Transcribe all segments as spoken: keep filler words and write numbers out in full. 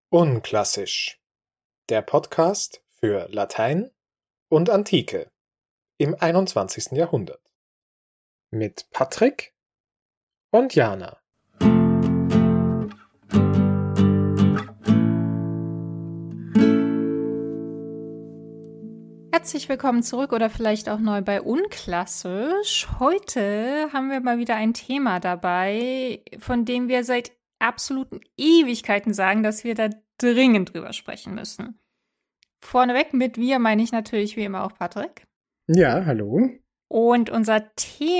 Unklassisch. Der Podcast für Latein und Antike im einundzwanzigsten Jahrhundert. Mit Patrick und Jana. Herzlich willkommen zurück oder vielleicht auch neu bei Unklassisch. Heute haben wir mal wieder ein Thema dabei, von dem wir seit absoluten Ewigkeiten sagen, dass wir da dringend drüber sprechen müssen. Vorneweg mit wir meine ich natürlich wie immer auch Patrick. Ja, hallo. Und unser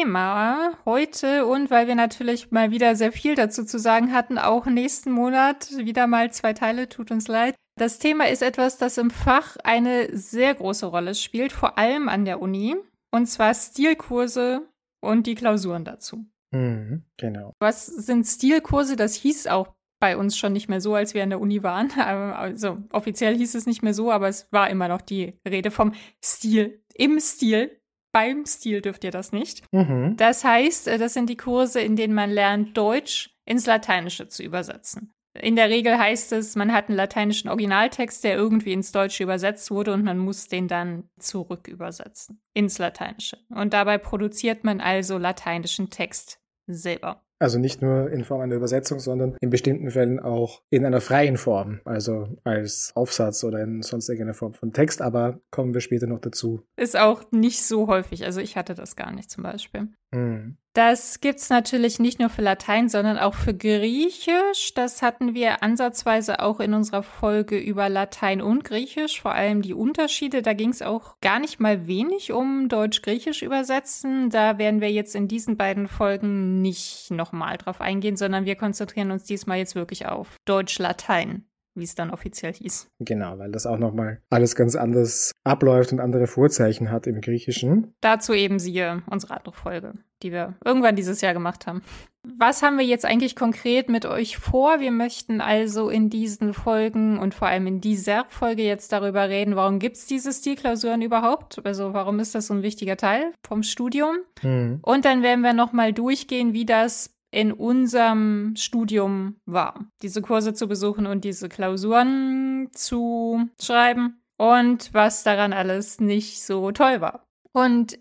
Thema heute, und weil wir natürlich mal wieder sehr viel dazu zu sagen hatten, auch nächsten Monat wieder mal zwei Teile, tut uns leid. Das Thema ist etwas, das im Fach eine sehr große Rolle spielt, vor allem an der Uni, und zwar Stilkurse und die Klausuren dazu. Mhm, genau. Was sind Stilkurse? Das hieß auch bei uns schon nicht mehr so, als wir an der Uni waren. Also offiziell hieß es nicht mehr so, aber es war immer noch die Rede vom Stil. Im Stil. Beim Stil dürft ihr das nicht. Mhm. Das heißt, das sind die Kurse, in denen man lernt, Deutsch ins Lateinische zu übersetzen. In der Regel heißt es, man hat einen lateinischen Originaltext, der irgendwie ins Deutsche übersetzt wurde und man muss den dann zurück übersetzen ins Lateinische. Und dabei produziert man also lateinischen Text selber. Also nicht nur in Form einer Übersetzung, sondern in bestimmten Fällen auch in einer freien Form, also als Aufsatz oder in sonst irgendeiner Form von Text, aber kommen wir später noch dazu. Ist auch nicht so häufig, also ich hatte das gar nicht zum Beispiel. Mhm. Das gibt's natürlich nicht nur für Latein, sondern auch für Griechisch. Das hatten wir ansatzweise auch in unserer Folge über Latein und Griechisch, vor allem die Unterschiede. Da ging's auch gar nicht mal wenig um Deutsch-Griechisch übersetzen. Da werden wir jetzt in diesen beiden Folgen nicht nochmal drauf eingehen, sondern wir konzentrieren uns diesmal jetzt wirklich auf Deutsch-Latein, wie es dann offiziell hieß. Genau, weil das auch nochmal alles ganz anders abläuft und andere Vorzeichen hat im Griechischen. Dazu eben siehe unsere andere Folge, die wir irgendwann dieses Jahr gemacht haben. Was haben wir jetzt eigentlich konkret mit euch vor? Wir möchten also in diesen Folgen und vor allem in dieser Folge jetzt darüber reden, warum gibt es diese Stilklausuren überhaupt? Also warum ist das so ein wichtiger Teil vom Studium? Mhm. Und dann werden wir nochmal durchgehen, wie das in unserem Studium war, diese Kurse zu besuchen und diese Klausuren zu schreiben und was daran alles nicht so toll war. Und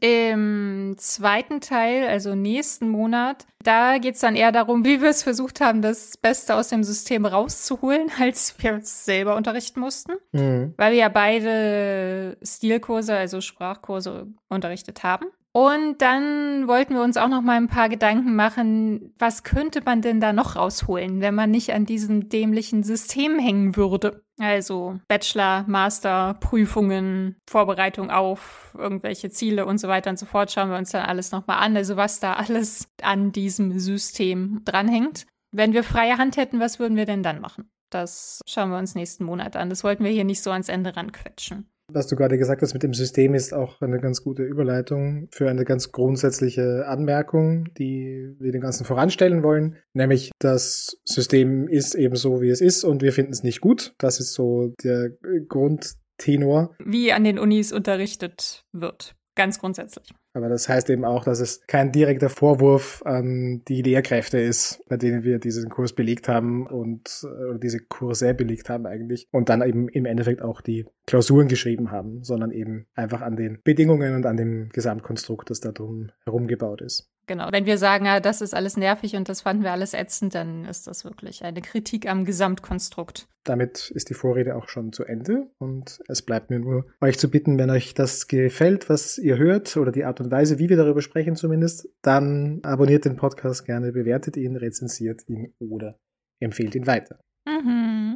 im zweiten Teil, also nächsten Monat, da geht's dann eher darum, wie wir es versucht haben, das Beste aus dem System rauszuholen, als wir es selber unterrichten mussten. Mhm. Weil wir ja beide Stilkurse, also Sprachkurse, unterrichtet haben. Und dann wollten wir uns auch noch mal ein paar Gedanken machen, was könnte man denn da noch rausholen, wenn man nicht an diesem dämlichen System hängen würde? Also Bachelor, Master, Prüfungen, Vorbereitung auf irgendwelche Ziele und so weiter und so fort, schauen wir uns dann alles noch mal an, also was da alles an diesem System dranhängt. Wenn wir freie Hand hätten, was würden wir denn dann machen? Das schauen wir uns nächsten Monat an. Das wollten wir hier nicht so ans Ende ranquetschen. Was du gerade gesagt hast mit dem System ist auch eine ganz gute Überleitung für eine ganz grundsätzliche Anmerkung, die wir den Ganzen voranstellen wollen. Nämlich, das System ist eben so, wie es ist und wir finden es nicht gut. Das ist so der Grundtenor. Wie an den Unis unterrichtet wird, ganz grundsätzlich. Aber das heißt eben auch, dass es kein direkter Vorwurf an die Lehrkräfte ist, bei denen wir diesen Kurs belegt haben und oder diese Kurse belegt haben eigentlich und dann eben im Endeffekt auch die Klausuren geschrieben haben, sondern eben einfach an den Bedingungen und an dem Gesamtkonstrukt, das da drum herumgebaut ist. Genau, wenn wir sagen, ja, das ist alles nervig und das fanden wir alles ätzend, dann ist das wirklich eine Kritik am Gesamtkonstrukt. Damit ist die Vorrede auch schon zu Ende und es bleibt mir nur, euch zu bitten, wenn euch das gefällt, was ihr hört oder die Art und Weise, wie wir darüber sprechen zumindest, dann abonniert den Podcast gerne, bewertet ihn, rezensiert ihn oder empfehlt ihn weiter. Mhm.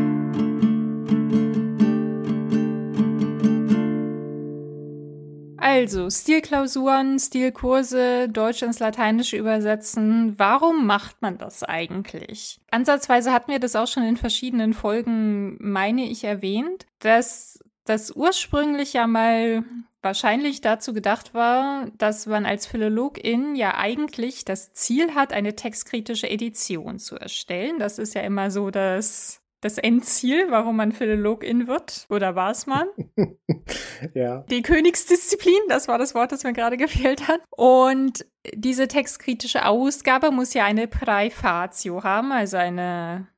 Also, Stilklausuren, Stilkurse, Deutsch ins Lateinische übersetzen. Warum macht man das eigentlich? Ansatzweise hatten wir das auch schon in verschiedenen Folgen, meine ich, erwähnt, dass das ursprünglich ja mal wahrscheinlich dazu gedacht war, dass man als Philologin ja eigentlich das Ziel hat, eine textkritische Edition zu erstellen. Das ist ja immer so das das Endziel, warum man Philologin wird. Oder war es mal? Ja. Die Königsdisziplin, das war das Wort, das mir gerade gefehlt hat. Und diese textkritische Ausgabe muss ja eine Praefatio haben, also eine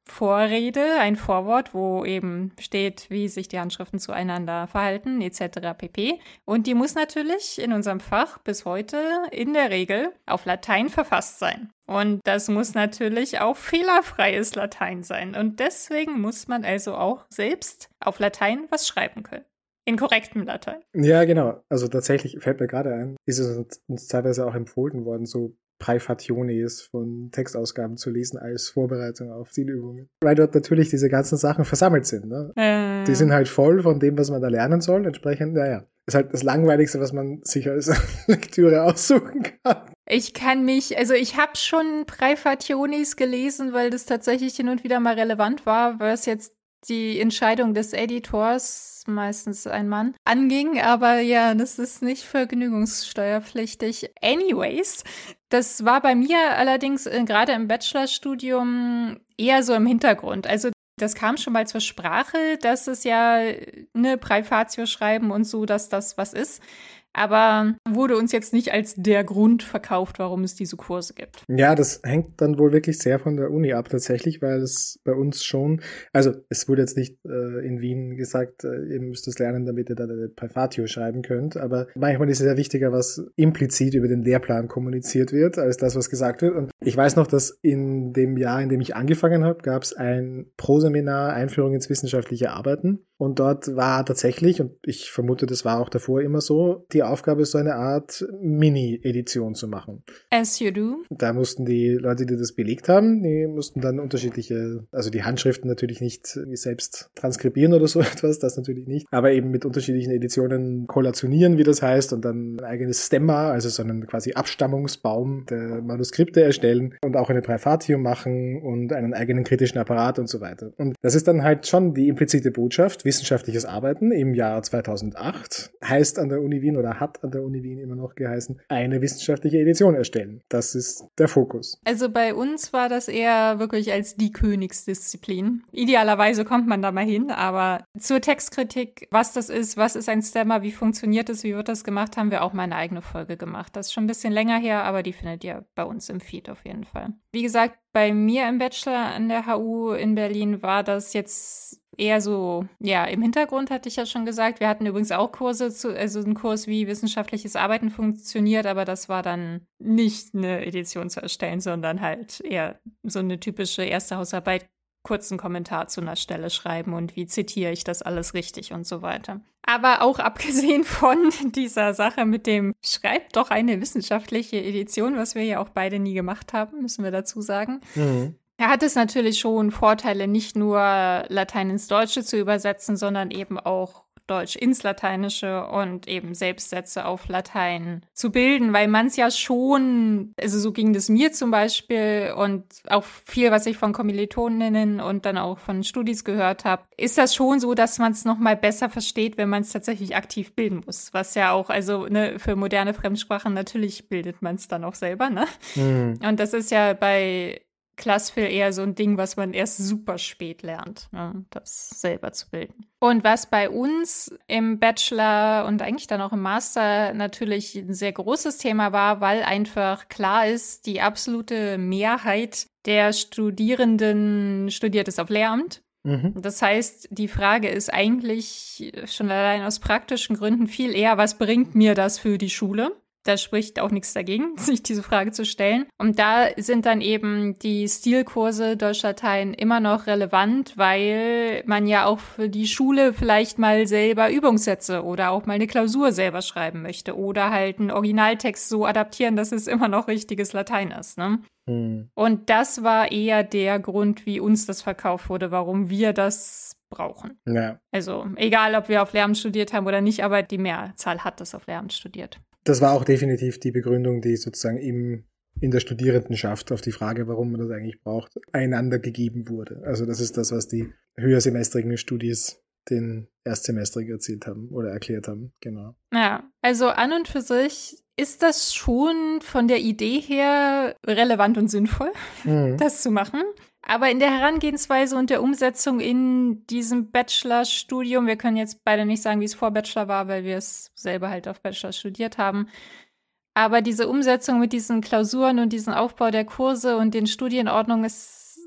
Vorrede, ein Vorwort, wo eben steht, wie sich die Handschriften zueinander verhalten, et cetera pp. Und die muss natürlich in unserem Fach bis heute in der Regel auf Latein verfasst sein. Und das muss natürlich auch fehlerfreies Latein sein. Und deswegen muss man also auch selbst auf Latein was schreiben können. In korrektem Latein. Ja, genau. Also tatsächlich fällt mir gerade ein, ist es uns, uns teilweise auch empfohlen worden, so Praefationes von Textausgaben zu lesen als Vorbereitung auf Zielübungen. Weil dort natürlich diese ganzen Sachen versammelt sind. Ne? Äh. Die sind halt voll von dem, was man da lernen soll. Entsprechend, naja, ist halt das Langweiligste, was man sich als Lektüre aussuchen kann. Ich kann mich, also ich habe schon Praefationes gelesen, weil das tatsächlich hin und wieder mal relevant war, was jetzt die Entscheidung des Editors, meistens ein Mann, anging. Aber ja, das ist nicht vergnügungssteuerpflichtig. Anyways, das war bei mir allerdings äh, gerade im Bachelorstudium eher so im Hintergrund. Also das kam schon mal zur Sprache, dass es ja eine Praefatio schreiben und so, dass das was ist. Aber wurde uns jetzt nicht als der Grund verkauft, warum es diese Kurse gibt. Ja, das hängt dann wohl wirklich sehr von der Uni ab tatsächlich, weil es bei uns schon, also es wurde jetzt nicht äh, in Wien gesagt, äh, ihr müsst es lernen, damit ihr da eine Praefatio schreiben könnt, aber manchmal ist es ja wichtiger, was implizit über den Lehrplan kommuniziert wird, als das, was gesagt wird. Und ich weiß noch, dass in dem Jahr, in dem ich angefangen habe, gab es ein Proseminar Einführung ins wissenschaftliche Arbeiten. Und dort war tatsächlich, und ich vermute, das war auch davor immer so, die Aufgabe, so eine Art Mini-Edition zu machen. As you do. Da mussten die Leute, die das belegt haben, die mussten dann unterschiedliche, also die Handschriften natürlich nicht selbst transkribieren oder so etwas, das natürlich nicht, aber eben mit unterschiedlichen Editionen kollationieren, wie das heißt, und dann ein eigenes Stemma, also so einen quasi Abstammungsbaum der Manuskripte erstellen und auch eine Praefatio machen und einen eigenen kritischen Apparat und so weiter. Und das ist dann halt schon die implizite Botschaft. Wissenschaftliches Arbeiten im Jahr zweitausendacht heißt an der Uni Wien oder hat an der Uni Wien immer noch geheißen, eine wissenschaftliche Edition erstellen. Das ist der Fokus. Also bei uns war das eher wirklich als die Königsdisziplin. Idealerweise kommt man da mal hin, aber zur Textkritik, was das ist, was ist ein Stemma, wie funktioniert es, wie wird das gemacht, haben wir auch mal eine eigene Folge gemacht. Das ist schon ein bisschen länger her, aber die findet ihr bei uns im Feed auf jeden Fall. Wie gesagt, bei mir im Bachelor an der H U in Berlin war das jetzt eher so, ja, im Hintergrund hatte ich ja schon gesagt. Wir hatten übrigens auch Kurse, zu, also einen Kurs, wie wissenschaftliches Arbeiten funktioniert, aber das war dann nicht eine Edition zu erstellen, sondern halt eher so eine typische erste Hausarbeit, kurzen Kommentar zu einer Stelle schreiben und wie zitiere ich das alles richtig und so weiter. Aber auch abgesehen von dieser Sache mit dem schreibt doch eine wissenschaftliche Edition, was wir ja auch beide nie gemacht haben, müssen wir dazu sagen. Mhm. Er hat es natürlich schon Vorteile, nicht nur Latein ins Deutsche zu übersetzen, sondern eben auch Deutsch ins Lateinische und eben Selbstsätze auf Latein zu bilden, weil man es ja schon, also so ging das mir zum Beispiel und auch viel, was ich von Kommilitoninnen und dann auch von Studis gehört habe, ist das schon so, dass man es nochmal besser versteht, wenn man es tatsächlich aktiv bilden muss, was ja auch, also ne, für moderne Fremdsprachen natürlich bildet man es dann auch selber, ne? Mhm. Und das ist ja bei Klassphil eher so ein Ding, was man erst super spät lernt, ne, das selber zu bilden. Und was bei uns im Bachelor und eigentlich dann auch im Master natürlich ein sehr großes Thema war, weil einfach klar ist, die absolute Mehrheit der Studierenden studiert es auf Lehramt. Mhm. Das heißt, die Frage ist eigentlich schon allein aus praktischen Gründen viel eher, was bringt mir das für die Schule? Da spricht auch nichts dagegen, sich diese Frage zu stellen. Und da sind dann eben die Stilkurse Deutsch-Latein immer noch relevant, weil man ja auch für die Schule vielleicht mal selber Übungssätze oder auch mal eine Klausur selber schreiben möchte oder halt einen Originaltext so adaptieren, dass es immer noch richtiges Latein ist, ne? Hm. Und das war eher der Grund, wie uns das verkauft wurde, warum wir das brauchen. Ja. Also egal, ob wir auf Lehramt studiert haben oder nicht, aber die Mehrzahl hat das auf Lehramt studiert. Das war auch definitiv die Begründung, die sozusagen im, in der Studierendenschaft auf die Frage, warum man das eigentlich braucht, einander gegeben wurde. Also das ist das, was die höhersemestrigen Studis den Erstsemestrigen erzählt haben oder erklärt haben. Genau. Ja, also an und für sich ist das schon von der Idee her relevant und sinnvoll, mhm. das zu machen. Aber in der Herangehensweise und der Umsetzung in diesem Bachelorstudium, wir können jetzt beide nicht sagen, wie es vor Bachelor war, weil wir es selber halt auf Bachelor studiert haben. Aber diese Umsetzung mit diesen Klausuren und diesem Aufbau der Kurse und den Studienordnungen ist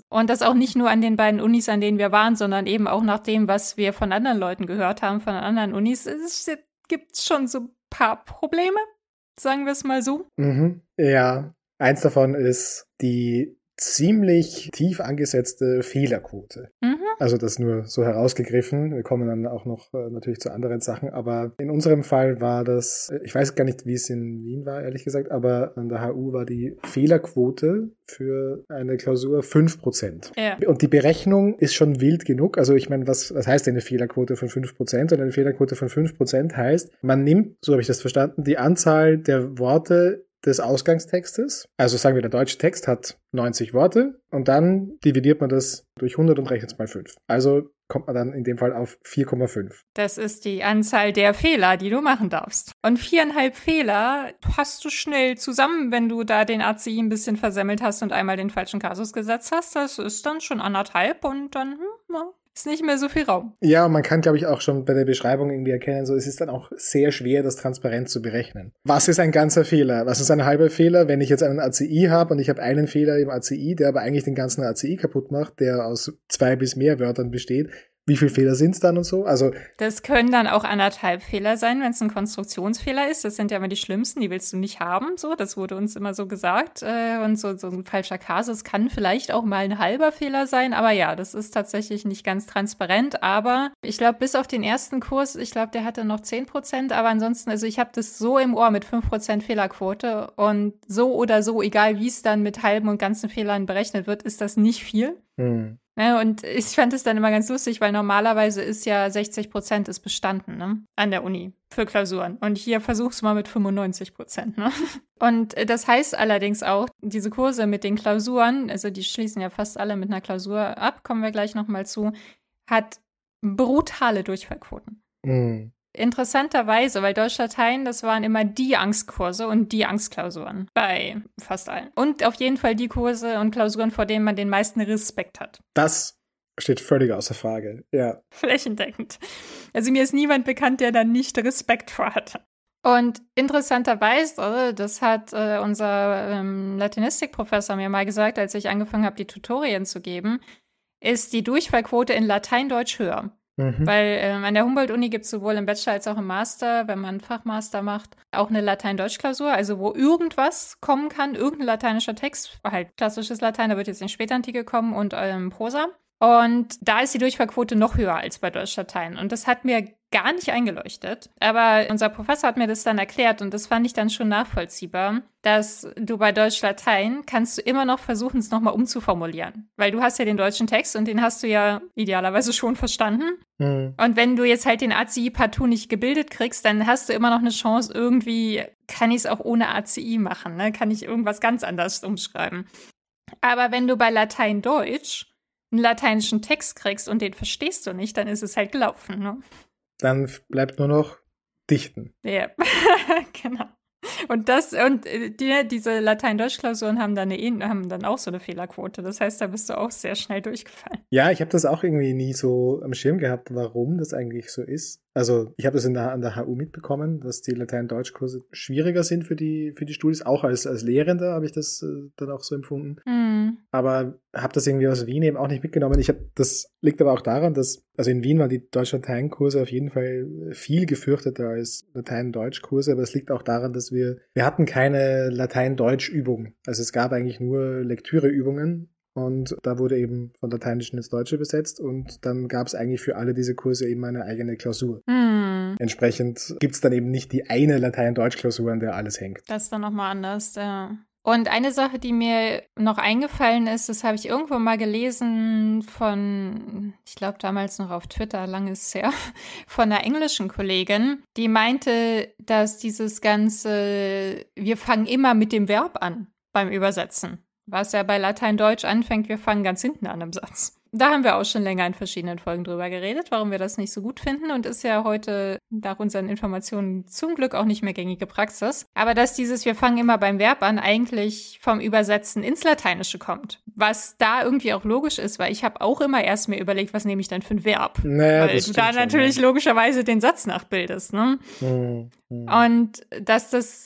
Und das auch nicht nur an den beiden Unis, an denen wir waren, sondern eben auch nach dem, was wir von anderen Leuten gehört haben, von anderen Unis. Es gibt schon so ein paar Probleme, sagen wir es mal so. Mhm. Ja, eins davon ist die ziemlich tief angesetzte Fehlerquote. Mhm. Also das nur so herausgegriffen. Wir kommen dann auch noch äh, natürlich zu anderen Sachen, aber in unserem Fall war das, ich weiß gar nicht, wie es in Wien war, ehrlich gesagt, aber an der H U war die Fehlerquote für eine Klausur fünf Prozent. Ja. Und die Berechnung ist schon wild genug. Also ich meine, was, was heißt denn eine Fehlerquote von fünf Prozent? Und eine Fehlerquote von fünf Prozent heißt, man nimmt, so habe ich das verstanden, die Anzahl der Worte des Ausgangstextes. Also sagen wir, der deutsche Text hat neunzig Worte und dann dividiert man das durch hundert und rechnet es mal fünf. Also kommt man dann in dem Fall auf vier Komma fünf. Das ist die Anzahl der Fehler, die du machen darfst. Und viereinhalb Fehler hast du schnell zusammen, wenn du da den A C I ein bisschen versemmelt hast und einmal den falschen Kasus gesetzt hast. Das ist dann schon anderthalb und dann hm, ja, ist nicht mehr so viel Raum. Ja, man kann, glaube ich, auch schon bei der Beschreibung irgendwie erkennen, so es ist dann auch sehr schwer, das transparent zu berechnen. Was ist ein ganzer Fehler? Was ist ein halber Fehler, wenn ich jetzt einen A C I habe und ich habe einen Fehler im A C I, der aber eigentlich den ganzen A C I kaputt macht, der aus zwei bis mehr Wörtern besteht? Wie viele Fehler sind es dann und so? Also das können dann auch anderthalb Fehler sein, wenn es ein Konstruktionsfehler ist. Das sind ja immer die schlimmsten, die willst du nicht haben. So, das wurde uns immer so gesagt. Und so, so ein falscher Kasus kann vielleicht auch mal ein halber Fehler sein. Aber ja, das ist tatsächlich nicht ganz transparent. Aber ich glaube, bis auf den ersten Kurs, ich glaube, der hatte noch zehn Prozent. Aber ansonsten, also ich habe das so im Ohr mit fünf Prozent Fehlerquote. Und so oder so, egal wie es dann mit halben und ganzen Fehlern berechnet wird, ist das nicht viel. Hm. Ja, und ich fand es dann immer ganz lustig, weil normalerweise ist ja sechzig Prozent ist bestanden, ne, an der Uni für Klausuren. Und hier versuch's mal mit fünfundneunzig Prozent, ne. Und das heißt allerdings auch, diese Kurse mit den Klausuren, also die schließen ja fast alle mit einer Klausur ab, kommen wir gleich nochmal zu, hat brutale Durchfallquoten. Mhm. Interessanterweise, weil Deutsch-Latein, das waren immer die Angstkurse und die Angstklausuren bei fast allen. Und auf jeden Fall die Kurse und Klausuren, vor denen man den meisten Respekt hat. Das steht völlig außer Frage, ja. Flächendeckend. Also mir ist niemand bekannt, der da nicht Respekt vor hatte. Und interessanterweise, das hat äh, unser ähm, Latinistikprofessor mir mal gesagt, als ich angefangen habe, die Tutorien zu geben, ist die Durchfallquote in Latein-Deutsch höher. Mhm. Weil ähm, an der Humboldt-Uni gibt es sowohl im Bachelor als auch im Master, wenn man einen Fachmaster macht, auch eine Latein-Deutsch-Klausur, also wo irgendwas kommen kann, irgendein lateinischer Text, halt klassisches Latein, da wird jetzt in Spätantike kommen und ähm, Prosa. Und da ist die Durchfallquote noch höher als bei Deutsch-Latein. Und das hat mir gar nicht eingeleuchtet. Aber unser Professor hat mir das dann erklärt und das fand ich dann schon nachvollziehbar, dass du bei Deutsch-Latein kannst du immer noch versuchen, es nochmal umzuformulieren. Weil du hast ja den deutschen Text und den hast du ja idealerweise schon verstanden. Mhm. Und wenn du jetzt halt den A C I partout nicht gebildet kriegst, dann hast du immer noch eine Chance, irgendwie kann ich es auch ohne A C I machen, ne? Kann ich irgendwas ganz anderes umschreiben. Aber wenn du bei Latein-Deutsch einen lateinischen Text kriegst und den verstehst du nicht, dann ist es halt gelaufen, ne? Dann bleibt nur noch dichten. Ja, genau. Und das und die, diese Latein-Deutsch-Klausuren haben dann, eine, haben dann auch so eine Fehlerquote. Das heißt, da bist du auch sehr schnell durchgefallen. Ja, ich habe das auch irgendwie nie so am Schirm gehabt, warum das eigentlich so ist. Also ich habe das in der, an der H U mitbekommen, dass die Latein-Deutsch-Kurse schwieriger sind für die für die Studis. Auch als, als Lehrender habe ich das äh, dann auch so empfunden. Mm. Aber habe das irgendwie aus Wien eben auch nicht mitgenommen. Ich habe, das liegt aber auch daran, dass, also in Wien waren die Deutsch-Latein-Kurse auf jeden Fall viel gefürchteter als Latein-Deutsch-Kurse, aber es liegt auch daran, dass wir, wir hatten keine Latein-Deutsch-Übung. Also es gab eigentlich nur Lektüre-Übungen. Und da wurde eben von Lateinischen ins Deutsche übersetzt und dann gab es eigentlich für alle diese Kurse eben eine eigene Klausur. Mm. Entsprechend gibt es dann eben nicht die eine Latein-Deutsch-Klausur, an der alles hängt. Das ist dann nochmal anders, ja. Und eine Sache, die mir noch eingefallen ist, das habe ich irgendwo mal gelesen von, ich glaube damals noch auf Twitter, lange ist es her, von einer englischen Kollegin, die meinte, dass dieses ganze, wir fangen immer mit dem Verb an beim Übersetzen. Was ja bei Latein-Deutsch anfängt, wir fangen ganz hinten an im Satz. Da haben wir auch schon länger in verschiedenen Folgen drüber geredet, warum wir das nicht so gut finden und ist ja heute nach unseren Informationen zum Glück auch nicht mehr gängige Praxis. Aber dass dieses wir fangen immer beim Verb an eigentlich vom Übersetzen ins Lateinische kommt. Was da irgendwie auch logisch ist, weil ich habe auch immer erst mir überlegt, was nehme ich denn für ein Verb? Naja, weil du da natürlich schon, ja. logischerweise den Satz nachbildest, ne? Mhm. Und dass das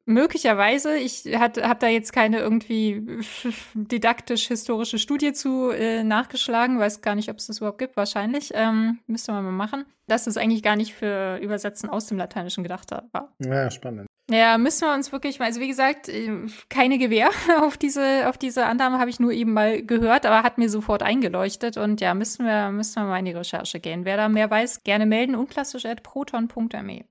möglicherweise, ich habe da jetzt keine irgendwie didaktisch-historische Studie zu äh, nachgeschlagen, weiß gar nicht, ob es das überhaupt gibt, wahrscheinlich, ähm, müsste man mal machen, dass es eigentlich gar nicht für Übersetzen aus dem Lateinischen gedacht war. Ja, spannend. Ja, müssen wir uns wirklich mal, also wie gesagt, keine Gewähr auf diese, auf diese Annahme habe ich nur eben mal gehört, aber hat mir sofort eingeleuchtet und ja, müssen wir, müssen wir mal in die Recherche gehen. Wer da mehr weiß, gerne melden, unklassisch at proton punkt me.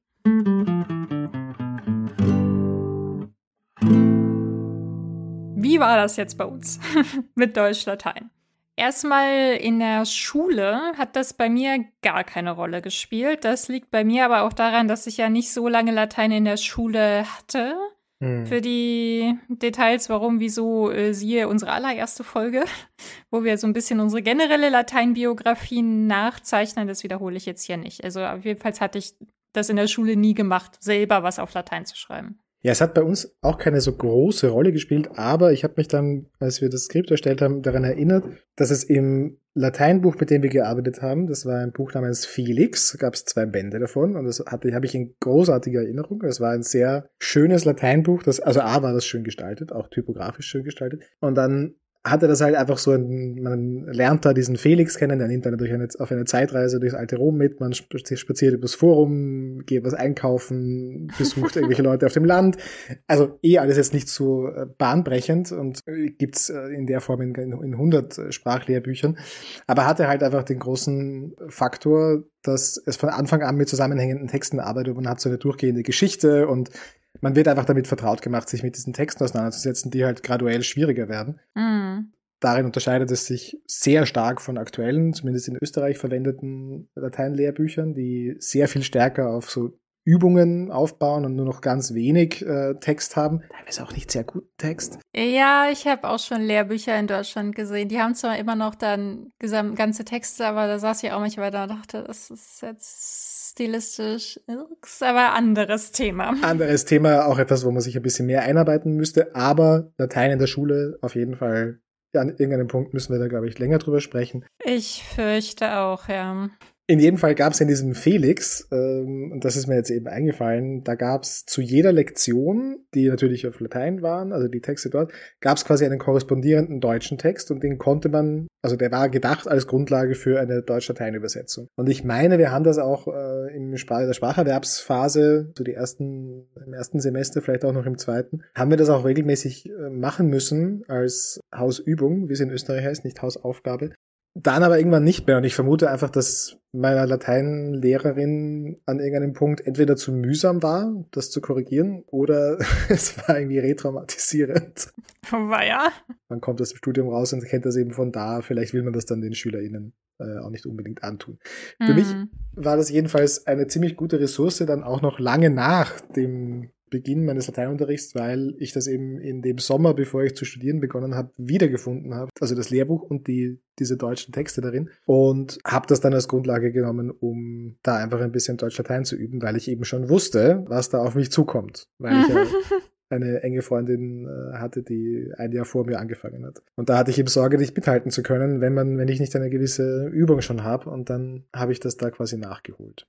Wie war das jetzt bei uns mit Deutsch-Latein? Erstmal in der Schule hat das bei mir gar keine Rolle gespielt. Das liegt bei mir aber auch daran, dass ich ja nicht so lange Latein in der Schule hatte. Hm. Für die Details, warum, wieso, äh, siehe unsere allererste Folge, wo wir so ein bisschen unsere generelle Lateinbiografie nachzeichnen. Das wiederhole ich jetzt hier nicht. Also jedenfalls hatte ich das in der Schule nie gemacht, selber was auf Latein zu schreiben. Ja, es hat bei uns auch keine so große Rolle gespielt, aber ich habe mich dann, als wir das Skript erstellt haben, daran erinnert, dass es im Lateinbuch, mit dem wir gearbeitet haben, das war ein Buch namens Felix, gab es zwei Bände davon und das hatte, habe ich in großartiger Erinnerung. Es war ein sehr schönes Lateinbuch, das, also A war das schön gestaltet, auch typografisch schön gestaltet und dann hatte das halt einfach so ein, man lernt da diesen Felix kennen, der nimmt dann durch eine, auf eine Zeitreise durchs alte Rom mit, man spaziert übers Forum, geht was einkaufen, besucht irgendwelche Leute auf dem Land. Also eh alles jetzt nicht so bahnbrechend und gibt's in der Form in, in hundert Sprachlehrbüchern. Aber hatte halt einfach den großen Faktor, dass es von Anfang an mit zusammenhängenden Texten arbeitet und man hat so eine durchgehende Geschichte und man wird einfach damit vertraut gemacht, sich mit diesen Texten auseinanderzusetzen, die halt graduell schwieriger werden. Mm. Darin unterscheidet es sich sehr stark von aktuellen, zumindest in Österreich verwendeten Lateinlehrbüchern, die sehr viel stärker auf so Übungen aufbauen und nur noch ganz wenig äh, Text haben. Teilweise auch nicht sehr guten Text. Ja, ich habe auch schon Lehrbücher in Deutschland gesehen. Die haben zwar immer noch dann gesam- ganze Texte, aber da saß ich auch manchmal da und dachte, das ist jetzt stilistisch, ist aber anderes Thema. Anderes Thema, auch etwas, wo man sich ein bisschen mehr einarbeiten müsste, aber Latein in der Schule auf jeden Fall, ja, an irgendeinem Punkt müssen wir da, glaube ich, länger drüber sprechen. Ich fürchte auch, ja. In jedem Fall gab es in diesem Felix, ähm, und das ist mir jetzt eben eingefallen, da gab es zu jeder Lektion, die natürlich auf Latein waren, also die Texte dort, gab es quasi einen korrespondierenden deutschen Text und den konnte man, also der war gedacht als Grundlage für eine Deutsch-Latein-Übersetzung. Und ich meine, wir haben das auch äh, im Spar- der Spracherwerbsphase, so die ersten, im ersten Semester, vielleicht auch noch im zweiten, haben wir das auch regelmäßig äh, machen müssen als Hausübung, wie es in Österreich heißt, nicht Hausaufgabe. Dann aber irgendwann nicht mehr und ich vermute einfach, dass meiner Lateinlehrerin an irgendeinem Punkt entweder zu mühsam war, das zu korrigieren, oder es war irgendwie retraumatisierend. War ja. Man kommt aus dem Studium raus und kennt das eben von da, vielleicht will man das dann den SchülerInnen äh, auch nicht unbedingt antun. Mhm. Für mich war das jedenfalls eine ziemlich gute Ressource, dann auch noch lange nach dem Beginn meines Lateinunterrichts, weil ich das eben in dem Sommer, bevor ich zu studieren begonnen habe, wiedergefunden habe. Also das Lehrbuch und die diese deutschen Texte darin. Und habe das dann als Grundlage genommen, um da einfach ein bisschen Deutsch-Latein zu üben, weil ich eben schon wusste, was da auf mich zukommt. Weil ich ja eine enge Freundin äh, hatte, die ein Jahr vor mir angefangen hat. Und da hatte ich eben Sorge, nicht mithalten zu können, wenn man, wenn ich nicht eine gewisse Übung schon habe. Und dann habe ich das da quasi nachgeholt.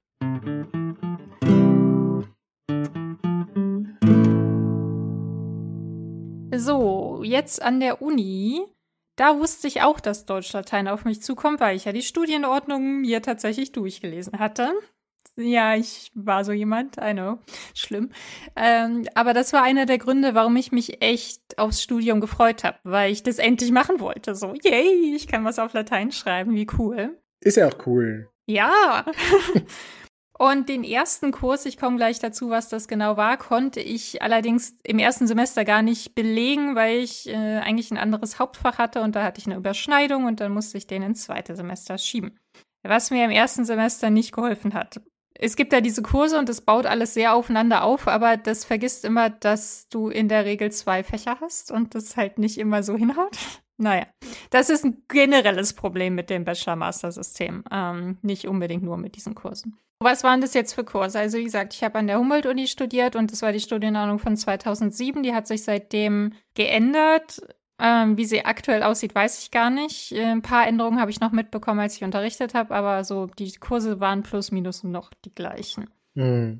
So, jetzt an der Uni, da wusste ich auch, dass Deutsch-Latein auf mich zukommt, weil ich ja die Studienordnung mir tatsächlich durchgelesen hatte. Ja, ich war so jemand, I know, schlimm. Ähm, aber das war einer der Gründe, warum ich mich echt aufs Studium gefreut habe, weil ich das endlich machen wollte. So, yay, ich kann was auf Latein schreiben, wie cool. Ist ja auch cool. Ja. Und den ersten Kurs, ich komme gleich dazu, was das genau war, konnte ich allerdings im ersten Semester gar nicht belegen, weil ich äh, eigentlich ein anderes Hauptfach hatte und da hatte ich eine Überschneidung und dann musste ich den ins zweite Semester schieben. Was mir im ersten Semester nicht geholfen hat. Es gibt da diese Kurse und das baut alles sehr aufeinander auf, aber das vergisst immer, dass du in der Regel zwei Fächer hast und das halt nicht immer so hinhaut. Naja, das ist ein generelles Problem mit dem Bachelor-Master-System, ähm, nicht unbedingt nur mit diesen Kursen. Was waren das jetzt für Kurse? Also wie gesagt, ich habe an der Humboldt-Uni studiert und das war die Studienordnung von zweitausendsieben. Die hat sich seitdem geändert. Ähm, wie sie aktuell aussieht, weiß ich gar nicht. Äh, ein paar Änderungen habe ich noch mitbekommen, als ich unterrichtet habe, aber so die Kurse waren plus minus noch die gleichen. Hm.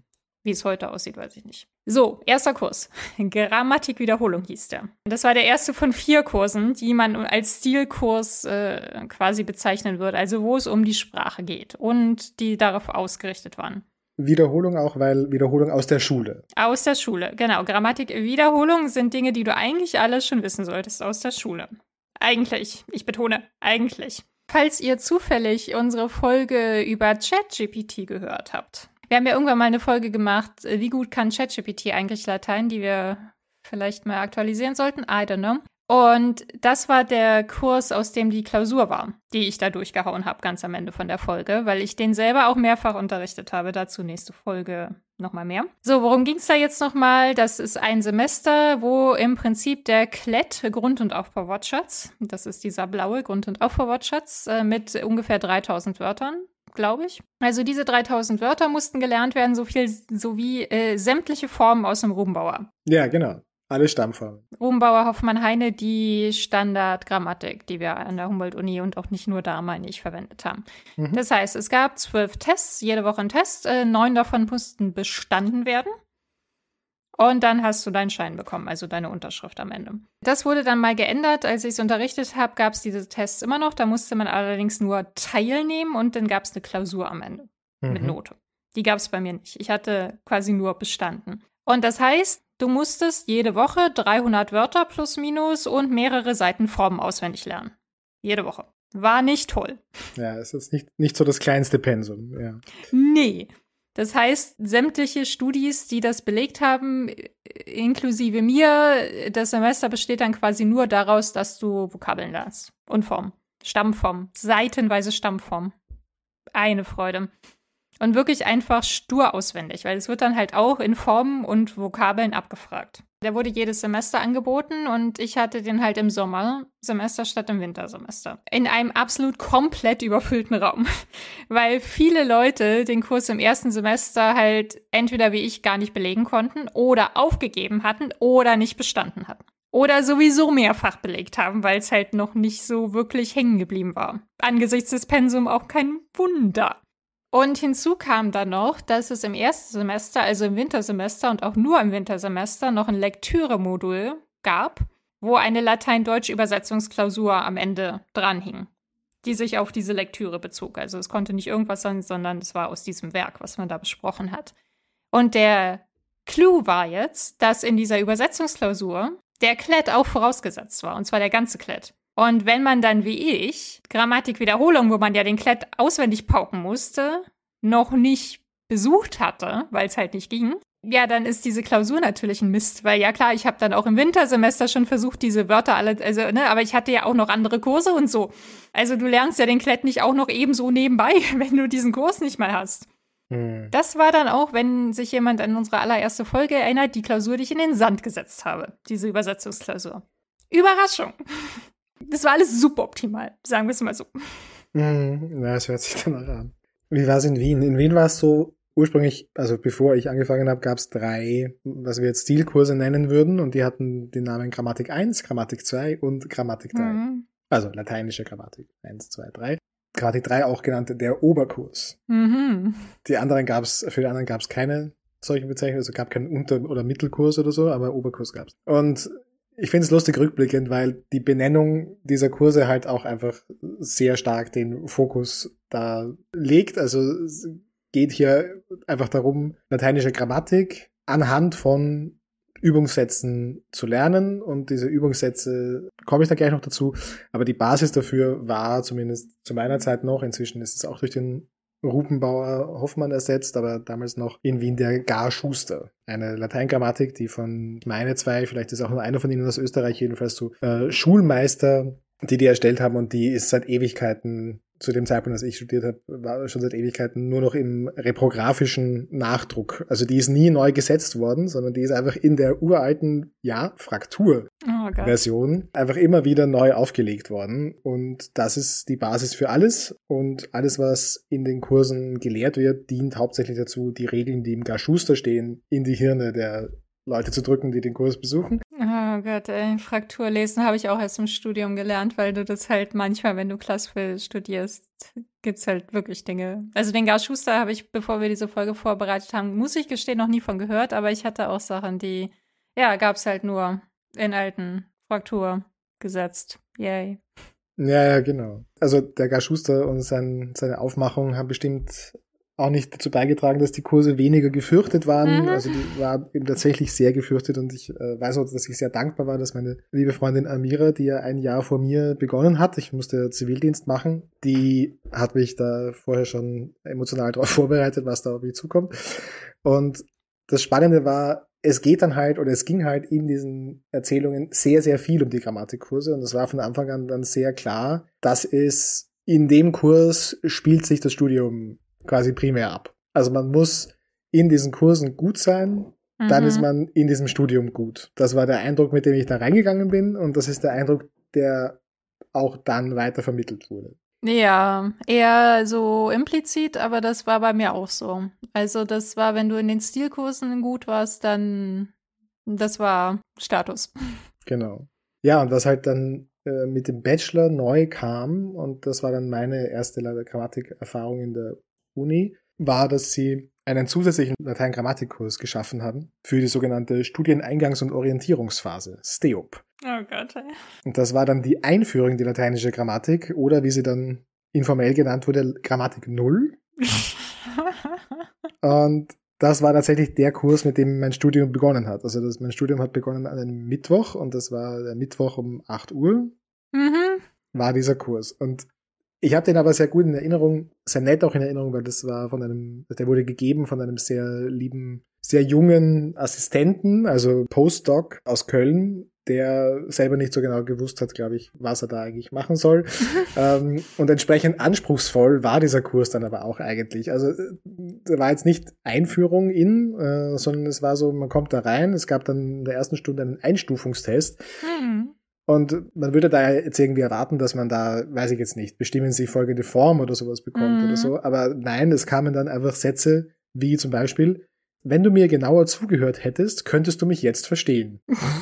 Wie es heute aussieht, weiß ich nicht. So, erster Kurs. Grammatikwiederholung hieß der. Das war der erste von vier Kursen, die man als Stilkurs äh, quasi bezeichnen würde, also wo es um die Sprache geht und die darauf ausgerichtet waren. Wiederholung auch, weil Wiederholung aus der Schule. Aus der Schule, genau. Grammatikwiederholung sind Dinge, die du eigentlich alles schon wissen solltest aus der Schule. Eigentlich, ich betone, eigentlich. Falls ihr zufällig unsere Folge über ChatGPT gehört habt. Wir haben ja irgendwann mal eine Folge gemacht, wie gut kann ChatGPT eigentlich Latein, die wir vielleicht mal aktualisieren sollten. I don't know. Und das war der Kurs, aus dem die Klausur war, die ich da durchgehauen habe, ganz am Ende von der Folge, weil ich den selber auch mehrfach unterrichtet habe. Dazu nächste Folge nochmal mehr. So, worum ging es da jetzt nochmal? Das ist ein Semester, wo im Prinzip der K L E T, Grund- und Aufbauwortschatz, das ist dieser blaue Grund- und Aufbauwortschatz, äh, mit ungefähr dreitausend Wörtern, glaube ich. Also diese dreitausend Wörter mussten gelernt werden, so viel sowie äh, sämtliche Formen aus dem Rubenbauer. Ja, genau. Alle Stammformen. Rubenbauer, Hoffmann, Heine, die Standardgrammatik, die wir an der Humboldt-Uni und auch nicht nur da, meine ich, verwendet haben. Mhm. Das heißt, es gab zwölf Tests, jede Woche ein Test, äh, neun davon mussten bestanden werden. Und dann hast du deinen Schein bekommen, also deine Unterschrift am Ende. Das wurde dann mal geändert. Als ich es unterrichtet habe, gab es diese Tests immer noch. Da musste man allerdings nur teilnehmen und dann gab es eine Klausur am Ende mhm. mit Note. Die gab es bei mir nicht. Ich hatte quasi nur bestanden. Und das heißt, du musstest jede Woche dreihundert Wörter plus minus und mehrere Seiten Formen auswendig lernen. Jede Woche. War nicht toll. Ja, es ist nicht, nicht so das kleinste Pensum. Ja. Nee. Das heißt, sämtliche Studis, die das belegt haben, inklusive mir, das Semester besteht dann quasi nur daraus, dass du Vokabeln lernst. Und Formen. Stammformen. Seitenweise Stammformen. Eine Freude. Und wirklich einfach stur auswendig, weil es wird dann halt auch in Formen und Vokabeln abgefragt. Der wurde jedes Semester angeboten und ich hatte den halt im Sommersemester statt im Wintersemester. In einem absolut komplett überfüllten Raum, weil viele Leute den Kurs im ersten Semester halt entweder wie ich gar nicht belegen konnten oder aufgegeben hatten oder nicht bestanden hatten. Oder sowieso mehrfach belegt haben, weil es halt noch nicht so wirklich hängen geblieben war. Angesichts des Pensums auch kein Wunder. Und hinzu kam dann noch, dass es im ersten Semester, also im Wintersemester und auch nur im Wintersemester, noch ein Lektüremodul gab, wo eine Latein-Deutsch-Übersetzungsklausur am Ende dranhing, die sich auf diese Lektüre bezog. Also es konnte nicht irgendwas sein, sondern es war aus diesem Werk, was man da besprochen hat. Und der Clou war jetzt, dass in dieser Übersetzungsklausur der K L E T auch vorausgesetzt war, und zwar der ganze K L E T. Und wenn man dann wie ich Grammatikwiederholung, wo man ja den K L E T auswendig pauken musste, noch nicht besucht hatte, weil es halt nicht ging, ja, dann ist diese Klausur natürlich ein Mist. Weil ja klar, ich habe dann auch im Wintersemester schon versucht, diese Wörter alle, also, ne, aber ich hatte ja auch noch andere Kurse und so. Also du lernst ja den K L E T nicht auch noch ebenso nebenbei, wenn du diesen Kurs nicht mal hast. Hm. Das war dann auch, wenn sich jemand an unsere allererste Folge erinnert, die Klausur, die ich in den Sand gesetzt habe. Diese Übersetzungsklausur. Überraschung. Das war alles suboptimal, sagen wir es mal so. Mhm, ja, es hört sich danach an. Wie war es in Wien? In Wien war es so ursprünglich, also bevor ich angefangen habe, gab es drei, was wir jetzt Stilkurse nennen würden, und die hatten den Namen Grammatik eins, Grammatik zwei und Grammatik drei. Mhm. Also lateinische Grammatik eins, zwei, drei. Grammatik drei auch genannt der Oberkurs. Mhm. Die anderen gab's, für die anderen gab es keine solchen Bezeichnungen, also gab keinen Unter- oder Mittelkurs oder so, aber Oberkurs gab's. Und ich finde es lustig rückblickend, weil die Benennung dieser Kurse halt auch einfach sehr stark den Fokus da legt. Also es geht hier einfach darum, lateinische Grammatik anhand von Übungssätzen zu lernen, und diese Übungssätze komme ich da gleich noch dazu, aber die Basis dafür war zumindest zu meiner Zeit noch, inzwischen ist es auch durch den Rubenbauer Hoffmann ersetzt, aber damals noch in Wien der Gar Schuster. Eine Lateingrammatik, die von meine zwei, vielleicht ist auch nur einer von ihnen aus Österreich, jedenfalls so äh, Schulmeister, die die erstellt haben, und die ist seit Ewigkeiten, zu dem Zeitpunkt, als ich studiert habe, war schon seit Ewigkeiten nur noch im reprographischen Nachdruck. Also die ist nie neu gesetzt worden, sondern die ist einfach in der uralten, ja, Fraktur-Version oh einfach immer wieder neu aufgelegt worden. Und das ist die Basis für alles. Und alles, was in den Kursen gelehrt wird, dient hauptsächlich dazu, die Regeln, die im Gar Schuster stehen, in die Hirne der Leute zu drücken, die den Kurs besuchen. Oh Gott, ey, Frakturlesen habe ich auch erst im Studium gelernt, weil du das halt manchmal, wenn du klassisch studierst, gibt's halt wirklich Dinge. Also den Gar Schuster habe ich, bevor wir diese Folge vorbereitet haben, muss ich gestehen, noch nie von gehört, aber ich hatte auch Sachen, die, ja, gab's halt nur in alten Fraktur gesetzt. Yay. Ja, ja, genau. Also der Gar Schuster und sein, seine Aufmachung haben bestimmt auch nicht dazu beigetragen, dass die Kurse weniger gefürchtet waren. Mhm. Also die war eben tatsächlich sehr gefürchtet und ich äh, weiß auch, dass ich sehr dankbar war, dass meine liebe Freundin Amira, die ja ein Jahr vor mir begonnen hat, ich musste Zivildienst machen, die hat mich da vorher schon emotional darauf vorbereitet, was da auf mich zukommt. Und das Spannende war, es geht dann halt, oder es ging halt in diesen Erzählungen sehr, sehr viel um die Grammatikkurse und es war von Anfang an dann sehr klar, dass es in dem Kurs spielt sich das Studium quasi primär ab. Also man muss in diesen Kursen gut sein, mhm. dann ist man in diesem Studium gut. Das war der Eindruck, mit dem ich da reingegangen bin und das ist der Eindruck, der auch dann weiter vermittelt wurde. Ja, eher so implizit, aber das war bei mir auch so. Also das war, wenn du in den Stilkursen gut warst, dann das war Status. Genau. Ja, und was halt dann äh, mit dem Bachelor neu kam, und das war dann meine erste Grammatikerfahrung in der Uni, war, dass sie einen zusätzlichen Latein-Grammatikkurs geschaffen haben für die sogenannte Studieneingangs- und Orientierungsphase, S T E O P. Oh Gott. Ey. Und das war dann die Einführung in die lateinische Grammatik oder wie sie dann informell genannt wurde, Grammatik null. Und das war tatsächlich der Kurs, mit dem mein Studium begonnen hat. Also das, mein Studium hat begonnen an einem Mittwoch und das war der Mittwoch um acht Uhr. Mhm. War dieser Kurs. Und ich habe den aber sehr gut in Erinnerung, sehr nett auch in Erinnerung, weil das war von einem, der wurde gegeben von einem sehr lieben, sehr jungen Assistenten, also Postdoc aus Köln, der selber nicht so genau gewusst hat, glaube ich, was er da eigentlich machen soll. ähm, und entsprechend anspruchsvoll war dieser Kurs dann aber auch eigentlich. Also da war jetzt nicht Einführung in, äh, sondern es war so, man kommt da rein, es gab dann in der ersten Stunde einen Einstufungstest. Mhm. Und man würde da jetzt irgendwie erwarten, dass man da, weiß ich jetzt nicht, bestimmen Sie folgende Form oder sowas bekommt mhm. oder so. Aber nein, es kamen dann einfach Sätze wie zum Beispiel, wenn du mir genauer zugehört hättest, könntest du mich jetzt verstehen.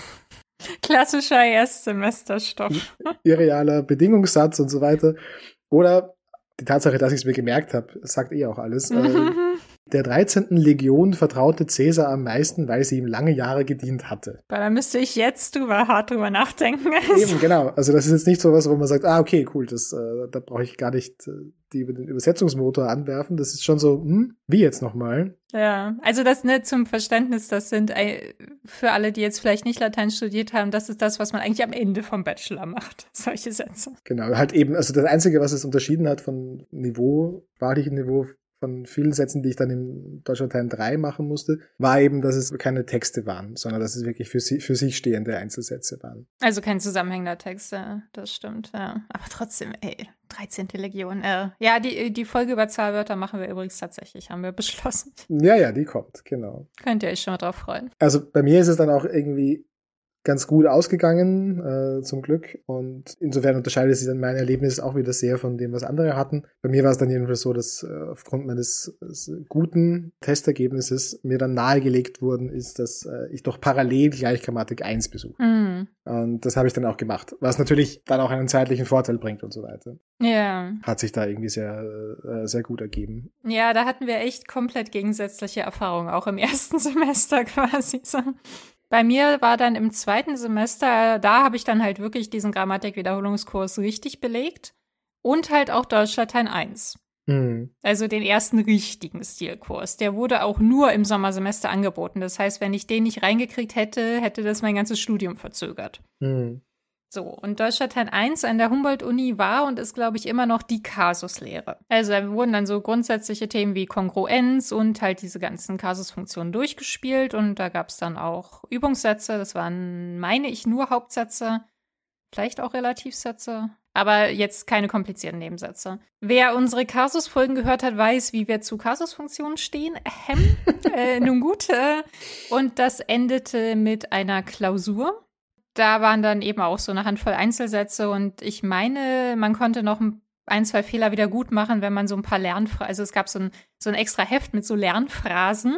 Klassischer Erstsemesterstoff. Irrealer Bedingungssatz und so weiter. Oder die Tatsache, dass ich es mir gemerkt habe, sagt eh auch alles. Mhm. Der dreizehnten Legion vertraute Cäsar am meisten, weil sie ihm lange Jahre gedient hatte. Da müsste ich jetzt drüber hart drüber nachdenken. Eben, genau. Also das ist jetzt nicht so was, wo man sagt, ah, okay, cool, das, äh, da brauche ich gar nicht äh, die, den Übersetzungsmotor anwerfen. Das ist schon so, hm, wie jetzt nochmal? Ja, also das ne, zum Verständnis, das sind äh, für alle, die jetzt vielleicht nicht Latein studiert haben, das ist das, was man eigentlich am Ende vom Bachelor macht, solche Sätze. Genau, halt eben, also das Einzige, was es unterschieden hat von Niveau, sprachlichem Niveau, von vielen Sätzen, die ich dann im Deutsch-Latein drei machen musste, war eben, dass es keine Texte waren, sondern dass es wirklich für, sie, für sich stehende Einzelsätze waren. Also kein zusammenhängender Text, ja, das stimmt, ja. Aber trotzdem, ey, dreizehnte Legion. Äh, ja, die, die Folge über Zahlwörter machen wir übrigens tatsächlich, haben wir beschlossen. Ja, ja, die kommt, genau. Könnt ihr euch schon mal drauf freuen. Also bei mir ist es dann auch irgendwie ganz gut ausgegangen, äh, zum Glück. Und insofern unterscheidet sich dann mein Erlebnis auch wieder sehr von dem, was andere hatten. Bei mir war es dann jedenfalls so, dass äh, aufgrund meines äh, guten Testergebnisses mir dann nahegelegt worden ist, dass äh, ich doch parallel gleich Grammatik eins besuche. Mhm. Und das habe ich dann auch gemacht. Was natürlich dann auch einen zeitlichen Vorteil bringt und so weiter. Ja. Hat sich da irgendwie sehr, äh, sehr gut ergeben. Ja, da hatten wir echt komplett gegensätzliche Erfahrungen, auch im ersten Semester quasi so. Bei mir war dann im zweiten Semester, da habe ich dann halt wirklich diesen Grammatik-Wiederholungskurs richtig belegt und halt auch Deutsch-Latein eins. Mhm. Also den ersten richtigen Stilkurs. Der wurde auch nur im Sommersemester angeboten. Das heißt, wenn ich den nicht reingekriegt hätte, hätte das mein ganzes Studium verzögert. Mhm. So, und Deutsch-Latein eins an der Humboldt-Uni war und ist, glaube ich, immer noch die Kasuslehre. Also da wurden dann so grundsätzliche Themen wie Kongruenz und halt diese ganzen Kasusfunktionen durchgespielt und da gab es dann auch Übungssätze. Das waren, meine ich, nur Hauptsätze, vielleicht auch Relativsätze, aber jetzt keine komplizierten Nebensätze. Wer unsere Kasusfolgen gehört hat, weiß, wie wir zu Kasusfunktionen stehen. Ähm, äh, nun gut. Äh, und das endete mit einer Klausur. Da waren dann eben auch so eine Handvoll Einzelsätze und ich meine, man konnte noch ein, zwei Fehler wieder gut machen, wenn man so ein paar Lernphrasen, also es gab so ein, so ein extra Heft mit so Lernphrasen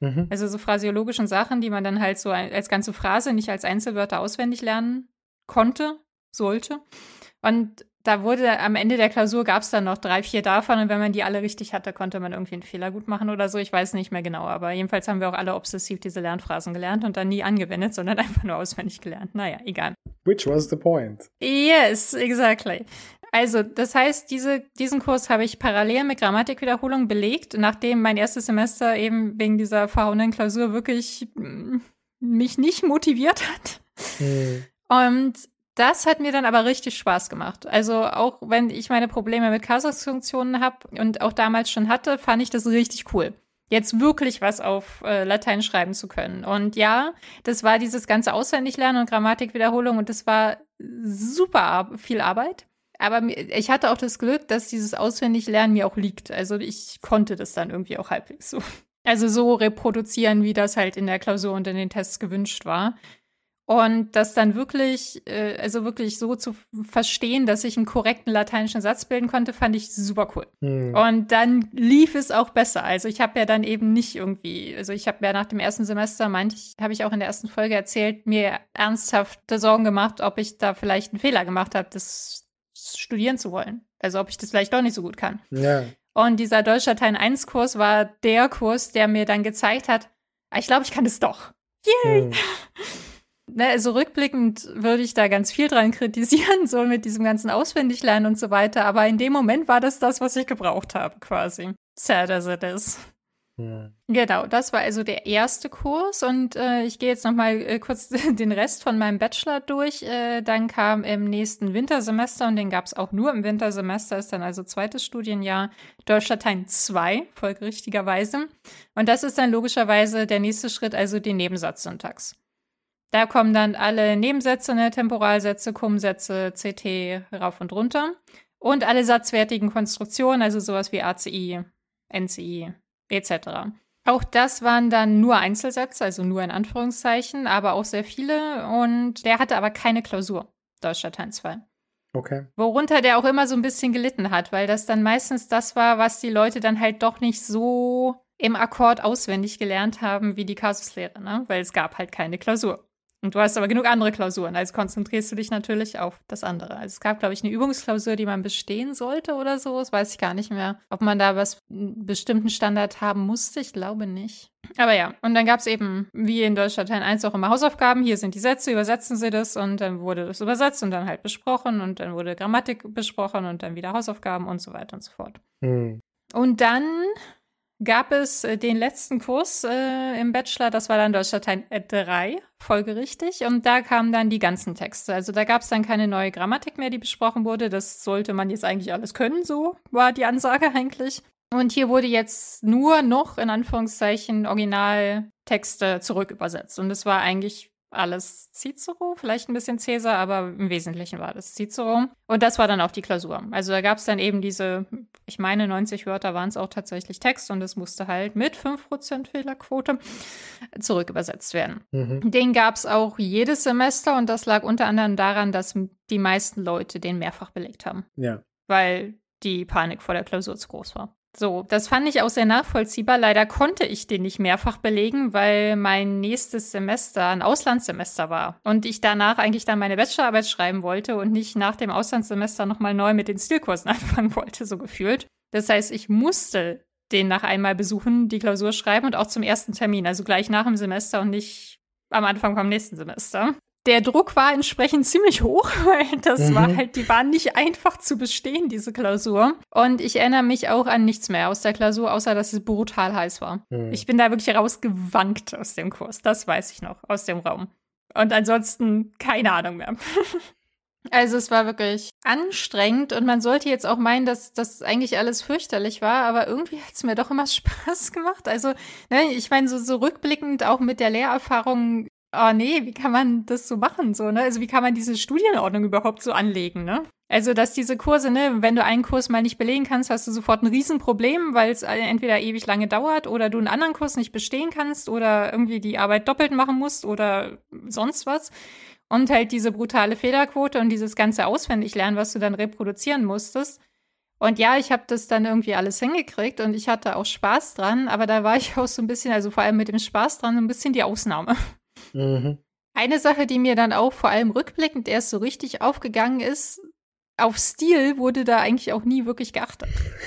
Mhm. Also so phraseologischen Sachen, die man dann halt so als ganze Phrase, nicht als Einzelwörter auswendig lernen konnte, sollte. Und da wurde am Ende der Klausur gab es dann noch drei, vier davon. Und wenn man die alle richtig hatte, konnte man irgendwie einen Fehler gut machen oder so. Ich weiß nicht mehr genau. Aber jedenfalls haben wir auch alle obsessiv diese Lernphrasen gelernt und dann nie angewendet, sondern einfach nur auswendig gelernt. Naja, egal. Which was the point? Yes, exactly. Also, das heißt, diese, diesen Kurs habe ich parallel mit Grammatikwiederholung belegt, nachdem mein erstes Semester eben wegen dieser verhauenen Klausur wirklich mm, mich nicht motiviert hat. Mhm. Und das hat mir dann aber richtig Spaß gemacht. Also auch wenn ich meine Probleme mit Kasusfunktionen habe und auch damals schon hatte, fand ich das richtig cool. Jetzt wirklich was auf äh, Latein schreiben zu können. Und ja, das war dieses ganze Auswendiglernen und Grammatikwiederholung und das war super ar- viel Arbeit. Aber ich hatte auch das Glück, dass dieses Auswendiglernen mir auch liegt. Also ich konnte das dann irgendwie auch halbwegs so. Also so reproduzieren, wie das halt in der Klausur und in den Tests gewünscht war. Und das dann wirklich, äh, also wirklich so zu verstehen, dass ich einen korrekten lateinischen Satz bilden konnte, fand ich super cool. Hm. Und dann lief es auch besser. Also ich habe ja dann eben nicht irgendwie, also ich habe ja nach dem ersten Semester, meinte ich, habe ich auch in der ersten Folge erzählt, mir ernsthafte Sorgen gemacht, ob ich da vielleicht einen Fehler gemacht habe, das studieren zu wollen. Also ob ich das vielleicht doch nicht so gut kann. Ja. Und dieser Deutsch-Latein eins Kurs war der Kurs, der mir dann gezeigt hat, ich glaube, ich kann das doch. Yay! Hm. Ne, also rückblickend würde ich da ganz viel dran kritisieren, so mit diesem ganzen Auswendiglernen und so weiter. Aber in dem Moment war das das, was ich gebraucht habe, quasi. Sad as it is. Hm. Genau, das war also der erste Kurs. Und äh, ich gehe jetzt noch mal äh, kurz den Rest von meinem Bachelor durch. Äh, dann kam im nächsten Wintersemester, und den gab es auch nur im Wintersemester, ist dann also zweites Studienjahr, Deutsch-Latein zwei, folgerichtigerweise. Und das ist dann logischerweise der nächste Schritt, also die Nebensatzsyntax. Da kommen dann alle Nebensätze, ne, Temporalsätze, Cum-Sätze, C T rauf und runter. Und alle satzwertigen Konstruktionen, also sowas wie A C I, N C I et cetera. Auch das waren dann nur Einzelsätze, also nur in Anführungszeichen, aber auch sehr viele. Und der hatte aber keine Klausur, Deutsch-Latein zwei. Okay. Worunter der auch immer so ein bisschen gelitten hat, weil das dann meistens das war, was die Leute dann halt doch nicht so im Akkord auswendig gelernt haben wie die Kasuslehre, ne? Weil es gab halt keine Klausur. Und du hast aber genug andere Klausuren, also konzentrierst du dich natürlich auf das andere. Also es gab, glaube ich, eine Übungsklausur, die man bestehen sollte oder so. Das weiß ich gar nicht mehr. Ob man da was, einen bestimmten Standard haben musste, ich glaube nicht. Aber ja, und dann gab es eben, wie in Deutsch-Latein eins auch immer Hausaufgaben. Hier sind die Sätze, übersetzen Sie das, und dann wurde das übersetzt und dann halt besprochen und dann wurde Grammatik besprochen und dann wieder Hausaufgaben und so weiter und so fort. Hm. Und dann gab es äh, den letzten Kurs äh, im Bachelor, das war dann Deutsch-Latein drei, folgerichtig. Und da kamen dann die ganzen Texte. Also da gab es dann keine neue Grammatik mehr, die besprochen wurde. Das sollte man jetzt eigentlich alles können, so war die Ansage eigentlich. Und hier wurde jetzt nur noch, in Anführungszeichen, Originaltexte zurückübersetzt. Und das war eigentlich alles Cicero, vielleicht ein bisschen Caesar, aber im Wesentlichen war das Cicero. Und das war dann auch die Klausur. Also da gab es dann eben diese, ich meine, neunzig Wörter waren es auch tatsächlich Text, und es musste halt mit fünf Prozent Fehlerquote zurückübersetzt werden. Mhm. Den gab es auch jedes Semester, und das lag unter anderem daran, dass die meisten Leute den mehrfach belegt haben. Ja. Weil die Panik vor der Klausur zu groß war. So, das fand ich auch sehr nachvollziehbar. Leider konnte ich den nicht mehrfach belegen, weil mein nächstes Semester ein Auslandssemester war und ich danach eigentlich dann meine Bachelorarbeit schreiben wollte und nicht nach dem Auslandssemester nochmal neu mit den Stilkursen anfangen wollte, so gefühlt. Das heißt, ich musste den nach einmal besuchen, die Klausur schreiben, und auch zum ersten Termin, also gleich nach dem Semester und nicht am Anfang vom nächsten Semester. Der Druck war entsprechend ziemlich hoch, weil das Mhm. war halt, die waren nicht einfach zu bestehen, diese Klausur. Und ich erinnere mich auch an nichts mehr aus der Klausur, außer dass es brutal heiß war. Mhm. Ich bin da wirklich rausgewankt aus dem Kurs, das weiß ich noch, aus dem Raum. Und ansonsten keine Ahnung mehr. Also es war wirklich anstrengend, und man sollte jetzt auch meinen, dass das eigentlich alles fürchterlich war, aber irgendwie hat es mir doch immer Spaß gemacht. Also, ne, ich meine, so, so rückblickend auch mit der Lehrerfahrung, oh nee, wie kann man das so machen, so, ne? Also wie kann man diese Studienordnung überhaupt so anlegen, ne? Also, dass diese Kurse, ne, wenn du einen Kurs mal nicht belegen kannst, hast du sofort ein Riesenproblem, weil es entweder ewig lange dauert oder du einen anderen Kurs nicht bestehen kannst oder irgendwie die Arbeit doppelt machen musst oder sonst was. Und halt diese brutale Fehlerquote und dieses ganze Auswendiglernen, was du dann reproduzieren musstest. Und ja, ich habe das dann irgendwie alles hingekriegt und ich hatte auch Spaß dran, aber da war ich auch so ein bisschen, also vor allem mit dem Spaß dran, so ein bisschen die Ausnahme. Mhm. Eine Sache, die mir dann auch vor allem rückblickend erst so richtig aufgegangen ist, auf Stil wurde da eigentlich auch nie wirklich geachtet.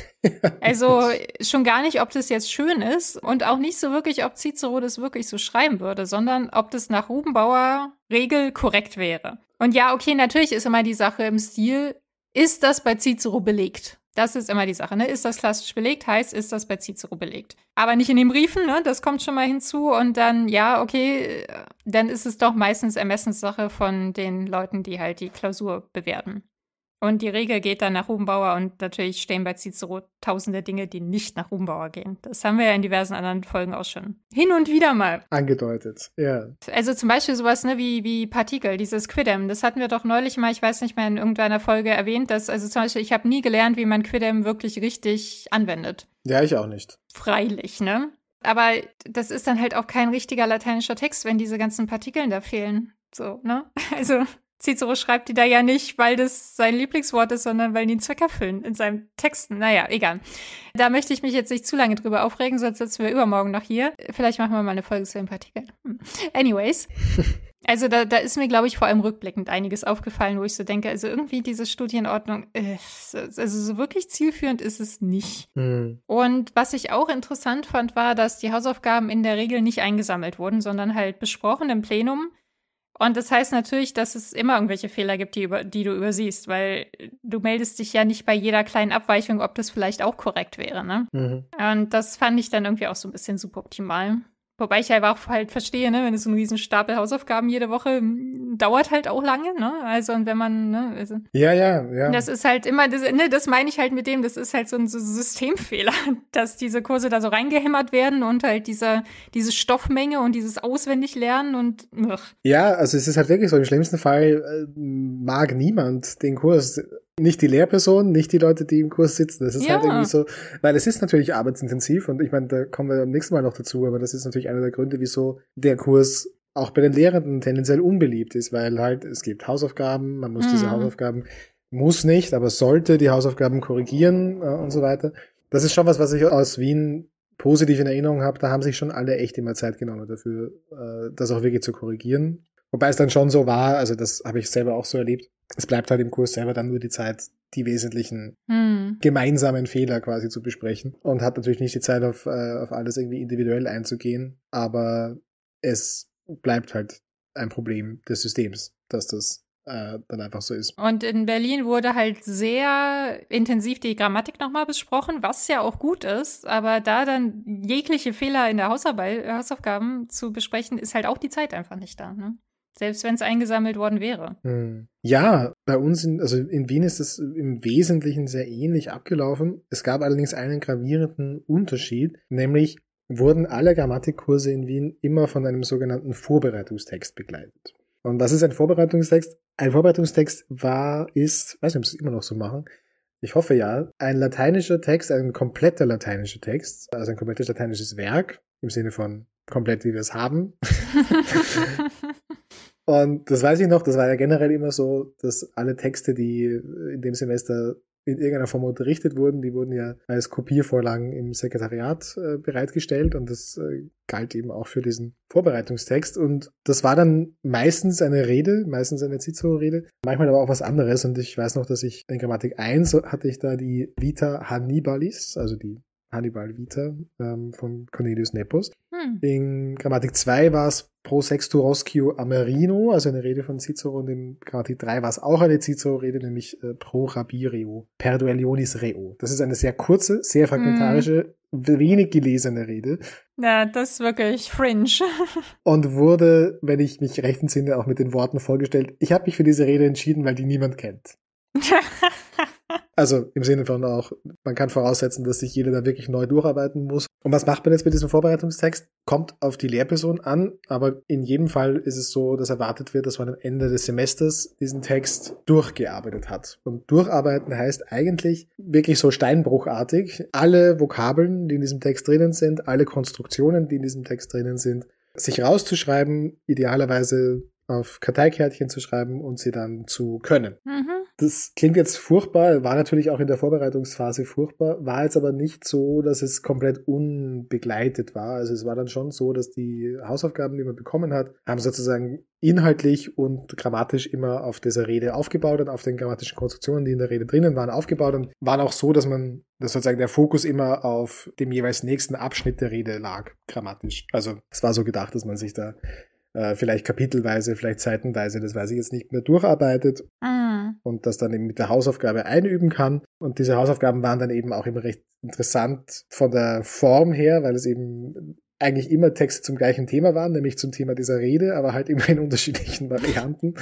Also schon gar nicht, ob das jetzt schön ist und auch nicht so wirklich, ob Cicero das wirklich so schreiben würde, sondern ob das nach Rubenbauer Regel korrekt wäre. Und ja, okay, natürlich ist immer die Sache im Stil, ist das bei Cicero belegt? Das ist immer die Sache, ne? Ist das klassisch belegt, heißt, ist das bei Cicero belegt. Aber nicht in den Briefen, ne? Das kommt schon mal hinzu. Und dann, ja, okay, dann ist es doch meistens Ermessenssache von den Leuten, die halt die Klausur bewerten. Und die Regel geht dann nach Rubenbauer und natürlich stehen bei Cicero tausende Dinge, die nicht nach Rubenbauer gehen. Das haben wir ja in diversen anderen Folgen auch schon hin und wieder mal angedeutet, ja. Also zum Beispiel sowas, ne, wie, wie Partikel, dieses Quidem. Das hatten wir doch neulich mal, ich weiß nicht mehr, in irgendeiner Folge erwähnt, dass, also zum Beispiel, ich habe nie gelernt, wie man Quidem wirklich richtig anwendet. Ja, ich auch nicht. Freilich, ne? Aber das ist dann halt auch kein richtiger lateinischer Text, wenn diese ganzen Partikeln da fehlen. So, ne? Also Cicero schreibt die da ja nicht, weil das sein Lieblingswort ist, sondern weil die einen Zweck erfüllen in seinen Texten. Naja, egal. Da möchte ich mich jetzt nicht zu lange drüber aufregen, sonst sitzen wir übermorgen noch hier. Vielleicht machen wir mal eine Folge zu den Partikeln. Hm. Anyways. Also da, da ist mir, glaube ich, vor allem rückblickend einiges aufgefallen, wo ich so denke, also irgendwie diese Studienordnung, äh, also so wirklich zielführend ist es nicht. Hm. Und was ich auch interessant fand, war, dass die Hausaufgaben in der Regel nicht eingesammelt wurden, sondern halt besprochen im Plenum. Und das heißt natürlich, dass es immer irgendwelche Fehler gibt, die, über, die du übersiehst, weil du meldest dich ja nicht bei jeder kleinen Abweichung, ob das vielleicht auch korrekt wäre, ne? Mhm. Und das fand ich dann irgendwie auch so ein bisschen suboptimal. Wobei ich aber auch halt verstehe, ne, wenn es so ein riesen Stapel Hausaufgaben jede Woche dauert halt auch lange, ne? Also und wenn man, ne, also ja, ja, ja. Das ist halt immer, das, ne, das meine ich halt mit dem, das ist halt so ein so Systemfehler, dass diese Kurse da so reingehämmert werden und halt diese, diese Stoffmenge und dieses Auswendiglernen und ugh. Ja, also es ist halt wirklich so, im schlimmsten Fall äh, mag niemand den Kurs. Nicht die Lehrperson, nicht die Leute, die im Kurs sitzen. Das ist Ja. halt irgendwie so, weil es ist natürlich arbeitsintensiv und ich meine, da kommen wir am nächsten Mal noch dazu, aber das ist natürlich einer der Gründe, wieso der Kurs auch bei den Lehrenden tendenziell unbeliebt ist, weil halt es gibt Hausaufgaben, man muss Mhm. diese Hausaufgaben, muss nicht, aber sollte die Hausaufgaben korrigieren äh, und so weiter. Das ist schon was, was ich aus Wien positiv in Erinnerung habe. Da haben sich schon alle echt immer Zeit genommen dafür, äh, das auch wirklich zu korrigieren. Wobei es dann schon so war, also das habe ich selber auch so erlebt, es bleibt halt im Kurs selber dann nur die Zeit, die wesentlichen Hm. gemeinsamen Fehler quasi zu besprechen und hat natürlich nicht die Zeit, auf, äh, auf alles irgendwie individuell einzugehen, aber es bleibt halt ein Problem des Systems, dass das äh, dann einfach so ist. Und in Berlin wurde halt sehr intensiv die Grammatik nochmal besprochen, was ja auch gut ist, aber da dann jegliche Fehler in der Hausarbeit, Hausaufgaben zu besprechen, ist halt auch die Zeit einfach nicht da, ne? Selbst wenn es eingesammelt worden wäre. Hm. Ja, bei uns, in, also in Wien ist es im Wesentlichen sehr ähnlich abgelaufen. Es gab allerdings einen gravierenden Unterschied, nämlich wurden alle Grammatikkurse in Wien immer von einem sogenannten Vorbereitungstext begleitet. Und was ist ein Vorbereitungstext? Ein Vorbereitungstext war, ist, weiß nicht, ob sie es immer noch so machen, ich hoffe ja, ein lateinischer Text, ein kompletter lateinischer Text, also ein komplettes lateinisches Werk, im Sinne von komplett, wie wir es haben. Und das weiß ich noch, das war ja generell immer so, dass alle Texte, die in dem Semester in irgendeiner Form unterrichtet wurden, die wurden ja als Kopiervorlagen im Sekretariat äh, bereitgestellt und das äh, galt eben auch für diesen Vorbereitungstext und das war dann meistens eine Rede, meistens eine Cicero-Rede, manchmal aber auch was anderes und ich weiß noch, dass ich in Grammatik eins hatte ich da die Vita Hannibalis, also die Hannibal Vita ähm, von Cornelius Nepos. Hm. In Grammatik zwei war es Pro Sextu Roscio Amerino, also eine Rede von Cicero, und in Grammatik drei war es auch eine Cicero-Rede, nämlich äh, Pro Rabirio, per Duellionis Reo. Das ist eine sehr kurze, sehr fragmentarische, hm. wenig gelesene Rede. Ja, das ist wirklich fringe. Und wurde, wenn ich mich recht entsinne, auch mit den Worten vorgestellt, ich habe mich für diese Rede entschieden, weil die niemand kennt. Also im Sinne von auch, man kann voraussetzen, dass sich jeder da wirklich neu durcharbeiten muss. Und was macht man jetzt mit diesem Vorbereitungstext? Kommt auf die Lehrperson an, aber in jedem Fall ist es so, dass erwartet wird, dass man am Ende des Semesters diesen Text durchgearbeitet hat. Und durcharbeiten heißt eigentlich wirklich so steinbruchartig, alle Vokabeln, die in diesem Text drinnen sind, alle Konstruktionen, die in diesem Text drinnen sind, sich rauszuschreiben, idealerweise auf Karteikärtchen zu schreiben und sie dann zu können. Mhm. Das klingt jetzt furchtbar, war natürlich auch in der Vorbereitungsphase furchtbar, war jetzt aber nicht so, dass es komplett unbegleitet war. Also es war dann schon so, dass die Hausaufgaben, die man bekommen hat, haben sozusagen inhaltlich und grammatisch immer auf dieser Rede aufgebaut und auf den grammatischen Konstruktionen, die in der Rede drinnen waren, aufgebaut und waren auch so, dass man, dass sozusagen der Fokus immer auf dem jeweils nächsten Abschnitt der Rede lag, grammatisch. Also es war so gedacht, dass man sich da äh, vielleicht kapitelweise, vielleicht seitenweise, das weiß ich jetzt nicht mehr, durcharbeitet Mm. und das dann eben mit der Hausaufgabe einüben kann. Und diese Hausaufgaben waren dann eben auch immer recht interessant von der Form her, weil es eben eigentlich immer Texte zum gleichen Thema waren, nämlich zum Thema dieser Rede, aber halt immer in unterschiedlichen Varianten.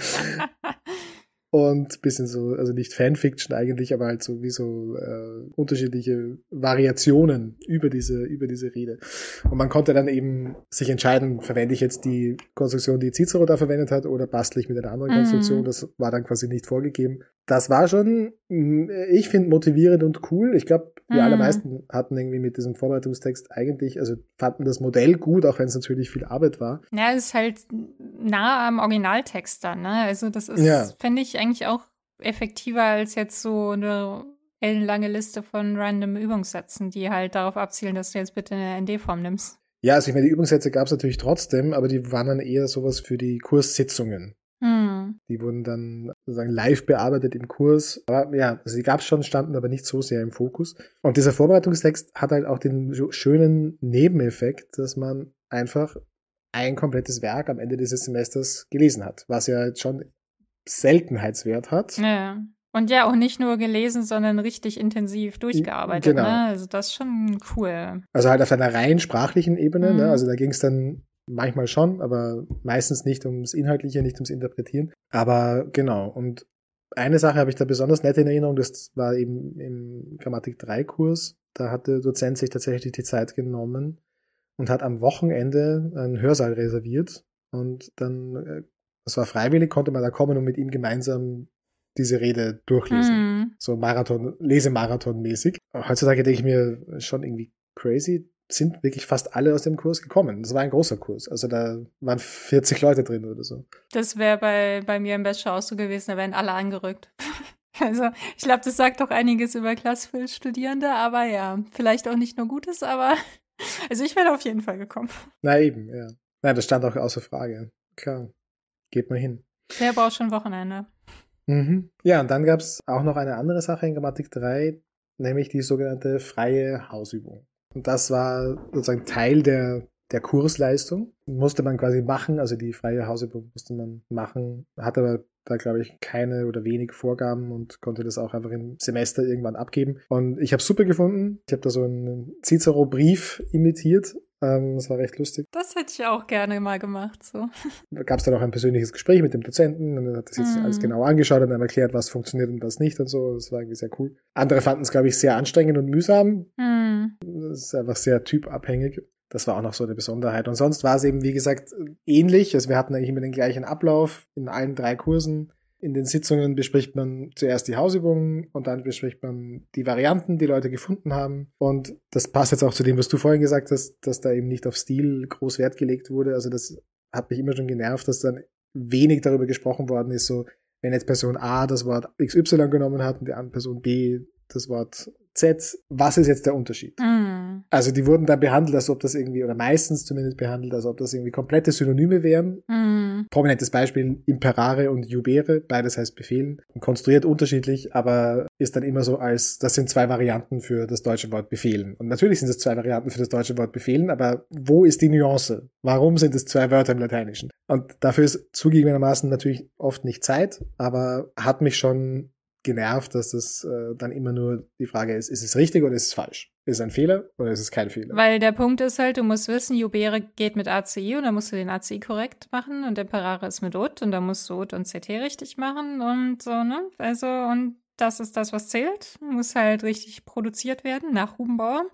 Und bisschen so, also nicht Fanfiction eigentlich, aber halt so wie so äh, unterschiedliche Variationen über diese, über diese Rede. Und man konnte dann eben sich entscheiden, verwende ich jetzt die Konstruktion, die Cicero da verwendet hat, oder bastle ich mit einer anderen Mhm. Konstruktion. Das war dann quasi nicht vorgegeben. Das war schon, ich finde, motivierend und cool. Ich glaube, die Mhm. allermeisten hatten irgendwie mit diesem Vorbereitungstext eigentlich, also fanden das Modell gut, auch wenn es natürlich viel Arbeit war. Ja, es ist halt nah am Originaltext dann, ne? Also das ist, Ja. finde ich, eigentlich auch effektiver als jetzt so eine ellenlange Liste von random Übungssätzen, die halt darauf abzielen, dass du jetzt bitte eine N D-Form nimmst. Ja, also ich meine, die Übungssätze gab es natürlich trotzdem, aber die waren dann eher sowas für die Kurssitzungen. Hm. Die wurden dann sozusagen live bearbeitet im Kurs. Aber ja, also die gab es schon, standen aber nicht so sehr im Fokus. Und dieser Vorbereitungstext hat halt auch den schönen Nebeneffekt, dass man einfach ein komplettes Werk am Ende dieses Semesters gelesen hat, was ja jetzt schon Seltenheitswert hat. Ja. Und ja, auch nicht nur gelesen, sondern richtig intensiv durchgearbeitet, Genau. ne? Also das ist schon cool. Also halt auf einer rein sprachlichen Ebene. Mhm. Ne? Also da ging es dann manchmal schon, aber meistens nicht ums Inhaltliche, nicht ums Interpretieren. Aber genau. Und eine Sache habe ich da besonders nett in Erinnerung, das war eben im Grammatik drei Kurs. Da hat der Dozent sich tatsächlich die Zeit genommen und hat am Wochenende einen Hörsaal reserviert. Und dann, äh, das war freiwillig, konnte man da kommen und mit ihm gemeinsam diese Rede durchlesen. Mhm. So Marathon, Lesemarathon-mäßig. Heutzutage denke ich mir schon irgendwie crazy, sind wirklich fast alle aus dem Kurs gekommen. Das war ein großer Kurs. Also da waren vierzig Leute drin oder so. Das wäre bei, bei mir im Bachelor auch so gewesen, da wären alle angerückt. Also ich glaube, das sagt doch einiges über Klassfil-Studierende, aber ja, vielleicht auch nicht nur Gutes, aber also ich wäre auf jeden Fall gekommen. Na eben, ja. Nein, das stand auch außer Frage. Klar, geht mal hin. Der braucht schon Wochenende. Mhm. Ja, und dann gab es auch noch eine andere Sache in Grammatik drei, nämlich die sogenannte freie Hausübung. Und das war sozusagen Teil der, der Kursleistung. Musste man quasi machen, also die freie Hausübung musste man machen, hat aber da, glaube ich, keine oder wenig Vorgaben und konnte das auch einfach im Semester irgendwann abgeben. Und ich habe es super gefunden. Ich habe da so einen Cicero-Brief imitiert. Ähm, das war recht lustig. Das hätte ich auch gerne mal gemacht, so. Da gab es dann auch ein persönliches Gespräch mit dem Dozenten und er hat das jetzt Mhm. alles genau angeschaut und dann erklärt, was funktioniert und was nicht und so. Das war irgendwie sehr cool. Andere fanden es, glaube ich, sehr anstrengend und mühsam. Hm. Das ist einfach sehr typabhängig. Das war auch noch so eine Besonderheit. Und sonst war es eben, wie gesagt, ähnlich. Also wir hatten eigentlich immer den gleichen Ablauf in allen drei Kursen. In den Sitzungen bespricht man zuerst die Hausübungen und dann bespricht man die Varianten, die Leute gefunden haben. Und das passt jetzt auch zu dem, was du vorhin gesagt hast, dass da eben nicht auf Stil groß Wert gelegt wurde. Also das hat mich immer schon genervt, dass dann wenig darüber gesprochen worden ist, so wenn jetzt Person A das Wort X Y genommen hat und die andere Person B das Wort Z, was ist jetzt der Unterschied? Hm. Also die wurden dann behandelt, als ob das irgendwie, oder meistens zumindest behandelt, als ob das irgendwie komplette Synonyme wären. Hm. Prominentes Beispiel, imperare und jubere, beides heißt befehlen. Konstruiert unterschiedlich, aber ist dann immer so als, das sind zwei Varianten für das deutsche Wort befehlen. Und natürlich sind es zwei Varianten für das deutsche Wort befehlen, aber wo ist die Nuance? Warum sind es zwei Wörter im Lateinischen? Und dafür ist zugegebenermaßen natürlich oft nicht Zeit, aber hat mich schon genervt, dass das äh, dann immer nur die Frage ist, ist es richtig oder ist es falsch? Ist es ein Fehler oder ist es kein Fehler? Weil der Punkt ist halt, du musst wissen, Jubere geht mit A C I und dann musst du den A C I korrekt machen und Imperare ist mit Ut und dann musst du Ut und C T richtig machen und so, ne? Also, und das ist das, was zählt. Muss halt richtig produziert werden nach Rubenbauer.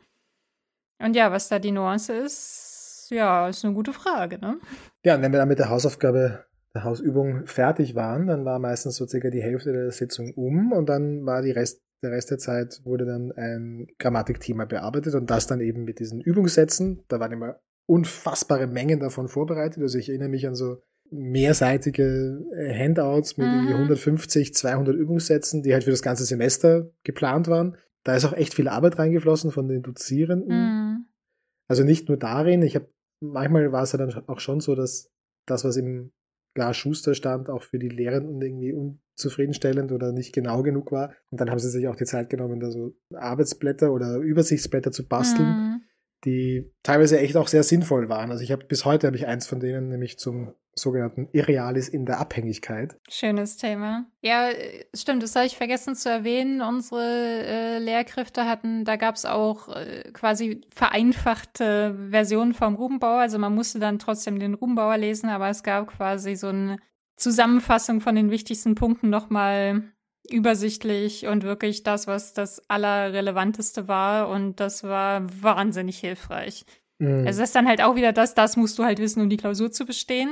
Und ja, was da die Nuance ist, ja, ist eine gute Frage, ne? Ja, und wenn wir dann mit der Hausaufgabe der Hausübung fertig waren, dann war meistens so circa die Hälfte der Sitzung um und dann war die Rest, der Rest der Zeit wurde dann ein Grammatikthema bearbeitet und das dann eben mit diesen Übungssätzen. Da waren immer unfassbare Mengen davon vorbereitet. Also ich erinnere mich an so mehrseitige Handouts mit Mhm. hundertfünfzig, zweihundert Übungssätzen, die halt für das ganze Semester geplant waren. Da ist auch echt viel Arbeit reingeflossen von den Dozierenden. Mhm. Also nicht nur darin, ich habe manchmal war es ja dann auch schon so, dass das, was im Lars Schuster stand, auch für die Lehrenden irgendwie unzufriedenstellend oder nicht genau genug war. Und dann haben sie sich auch die Zeit genommen, da so Arbeitsblätter oder Übersichtsblätter zu basteln, Mhm. die teilweise echt auch sehr sinnvoll waren. Also ich habe bis heute habe ich eins von denen, nämlich zum sogenannten Irrealis in der Abhängigkeit. Schönes Thema. Ja, äh, stimmt, das habe ich vergessen zu erwähnen. Unsere äh, Lehrkräfte hatten, da gab es auch äh, quasi vereinfachte Versionen vom Rubenbauer. Also man musste dann trotzdem den Rubenbauer lesen, aber es gab quasi so eine Zusammenfassung von den wichtigsten Punkten nochmal übersichtlich und wirklich das, was das Allerrelevanteste war. Und das war wahnsinnig hilfreich. Mhm. Also das ist dann halt auch wieder das, das musst du halt wissen, um die Klausur zu bestehen.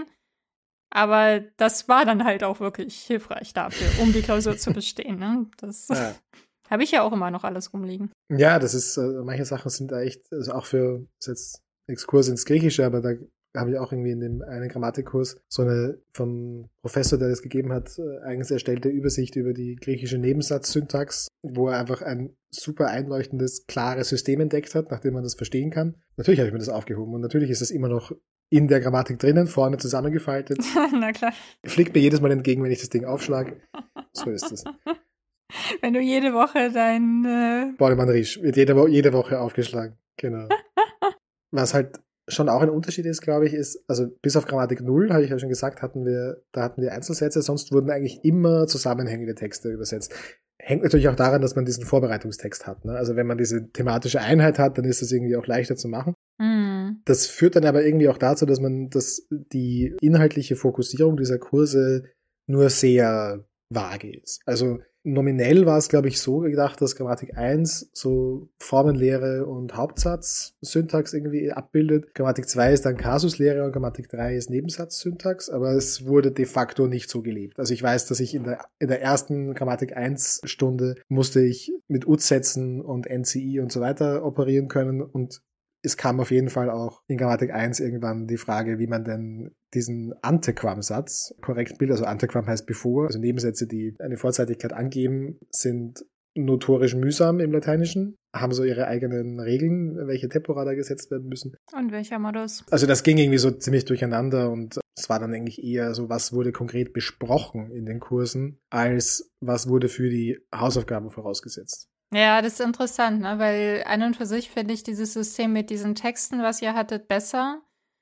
Aber das war dann halt auch wirklich hilfreich dafür, um die Klausur zu bestehen. Ne? Das Ja. habe ich ja auch immer noch alles rumliegen. Ja, das ist, äh, manche Sachen sind da echt, also auch für, das ist jetzt Exkurs ins Griechische, aber da habe ich auch irgendwie in dem einen Grammatikkurs so eine vom Professor, der das gegeben hat, äh, eigens erstellte Übersicht über die griechische Nebensatzsyntax, wo er einfach ein super einleuchtendes, klares System entdeckt hat, nachdem man das verstehen kann. Natürlich habe ich mir das aufgehoben und natürlich ist es immer noch in der Grammatik drinnen, vorne zusammengefaltet. Na klar. Fliegt mir jedes Mal entgegen, wenn ich das Ding aufschlage. So ist es. Wenn du jede Woche dein äh Bordemann Riesch wird jede, Wo- jede Woche aufgeschlagen. Genau. Was halt schon auch ein Unterschied ist, glaube ich, ist, also bis auf Grammatik null, habe ich ja schon gesagt, hatten wir, da hatten wir Einzelsätze, sonst wurden eigentlich immer zusammenhängende Texte übersetzt. Hängt natürlich auch daran, dass man diesen Vorbereitungstext hat. Ne? Also wenn man diese thematische Einheit hat, dann ist das irgendwie auch leichter zu machen. mm. Das führt dann aber irgendwie auch dazu, dass man das, die inhaltliche Fokussierung dieser Kurse nur sehr vage ist. Also nominell war es, glaube ich, so gedacht, dass Grammatik eins so Formenlehre und Hauptsatz-Syntax irgendwie abbildet. Grammatik zwei ist dann Kasuslehre und Grammatik drei ist Nebensatz-Syntax, aber es wurde de facto nicht so gelebt. Also ich weiß, dass ich in der, in der ersten Grammatik eins Stunde musste ich mit U-Sätzen und N C I und so weiter operieren können und es kam auf jeden Fall auch in Grammatik eins irgendwann die Frage, wie man denn diesen Antequam-Satz korrekt bildet. Also Antequam heißt bevor, also Nebensätze, die eine Vorzeitigkeit angeben, sind notorisch mühsam im Lateinischen, haben so ihre eigenen Regeln, welche Tempora da gesetzt werden müssen. Und welcher Modus? Also das ging irgendwie so ziemlich durcheinander und es war dann eigentlich eher so, was wurde konkret besprochen in den Kursen, als was wurde für die Hausaufgaben vorausgesetzt. Ja, das ist interessant, ne? Weil an und für sich finde ich dieses System mit diesen Texten, was ihr hattet, besser.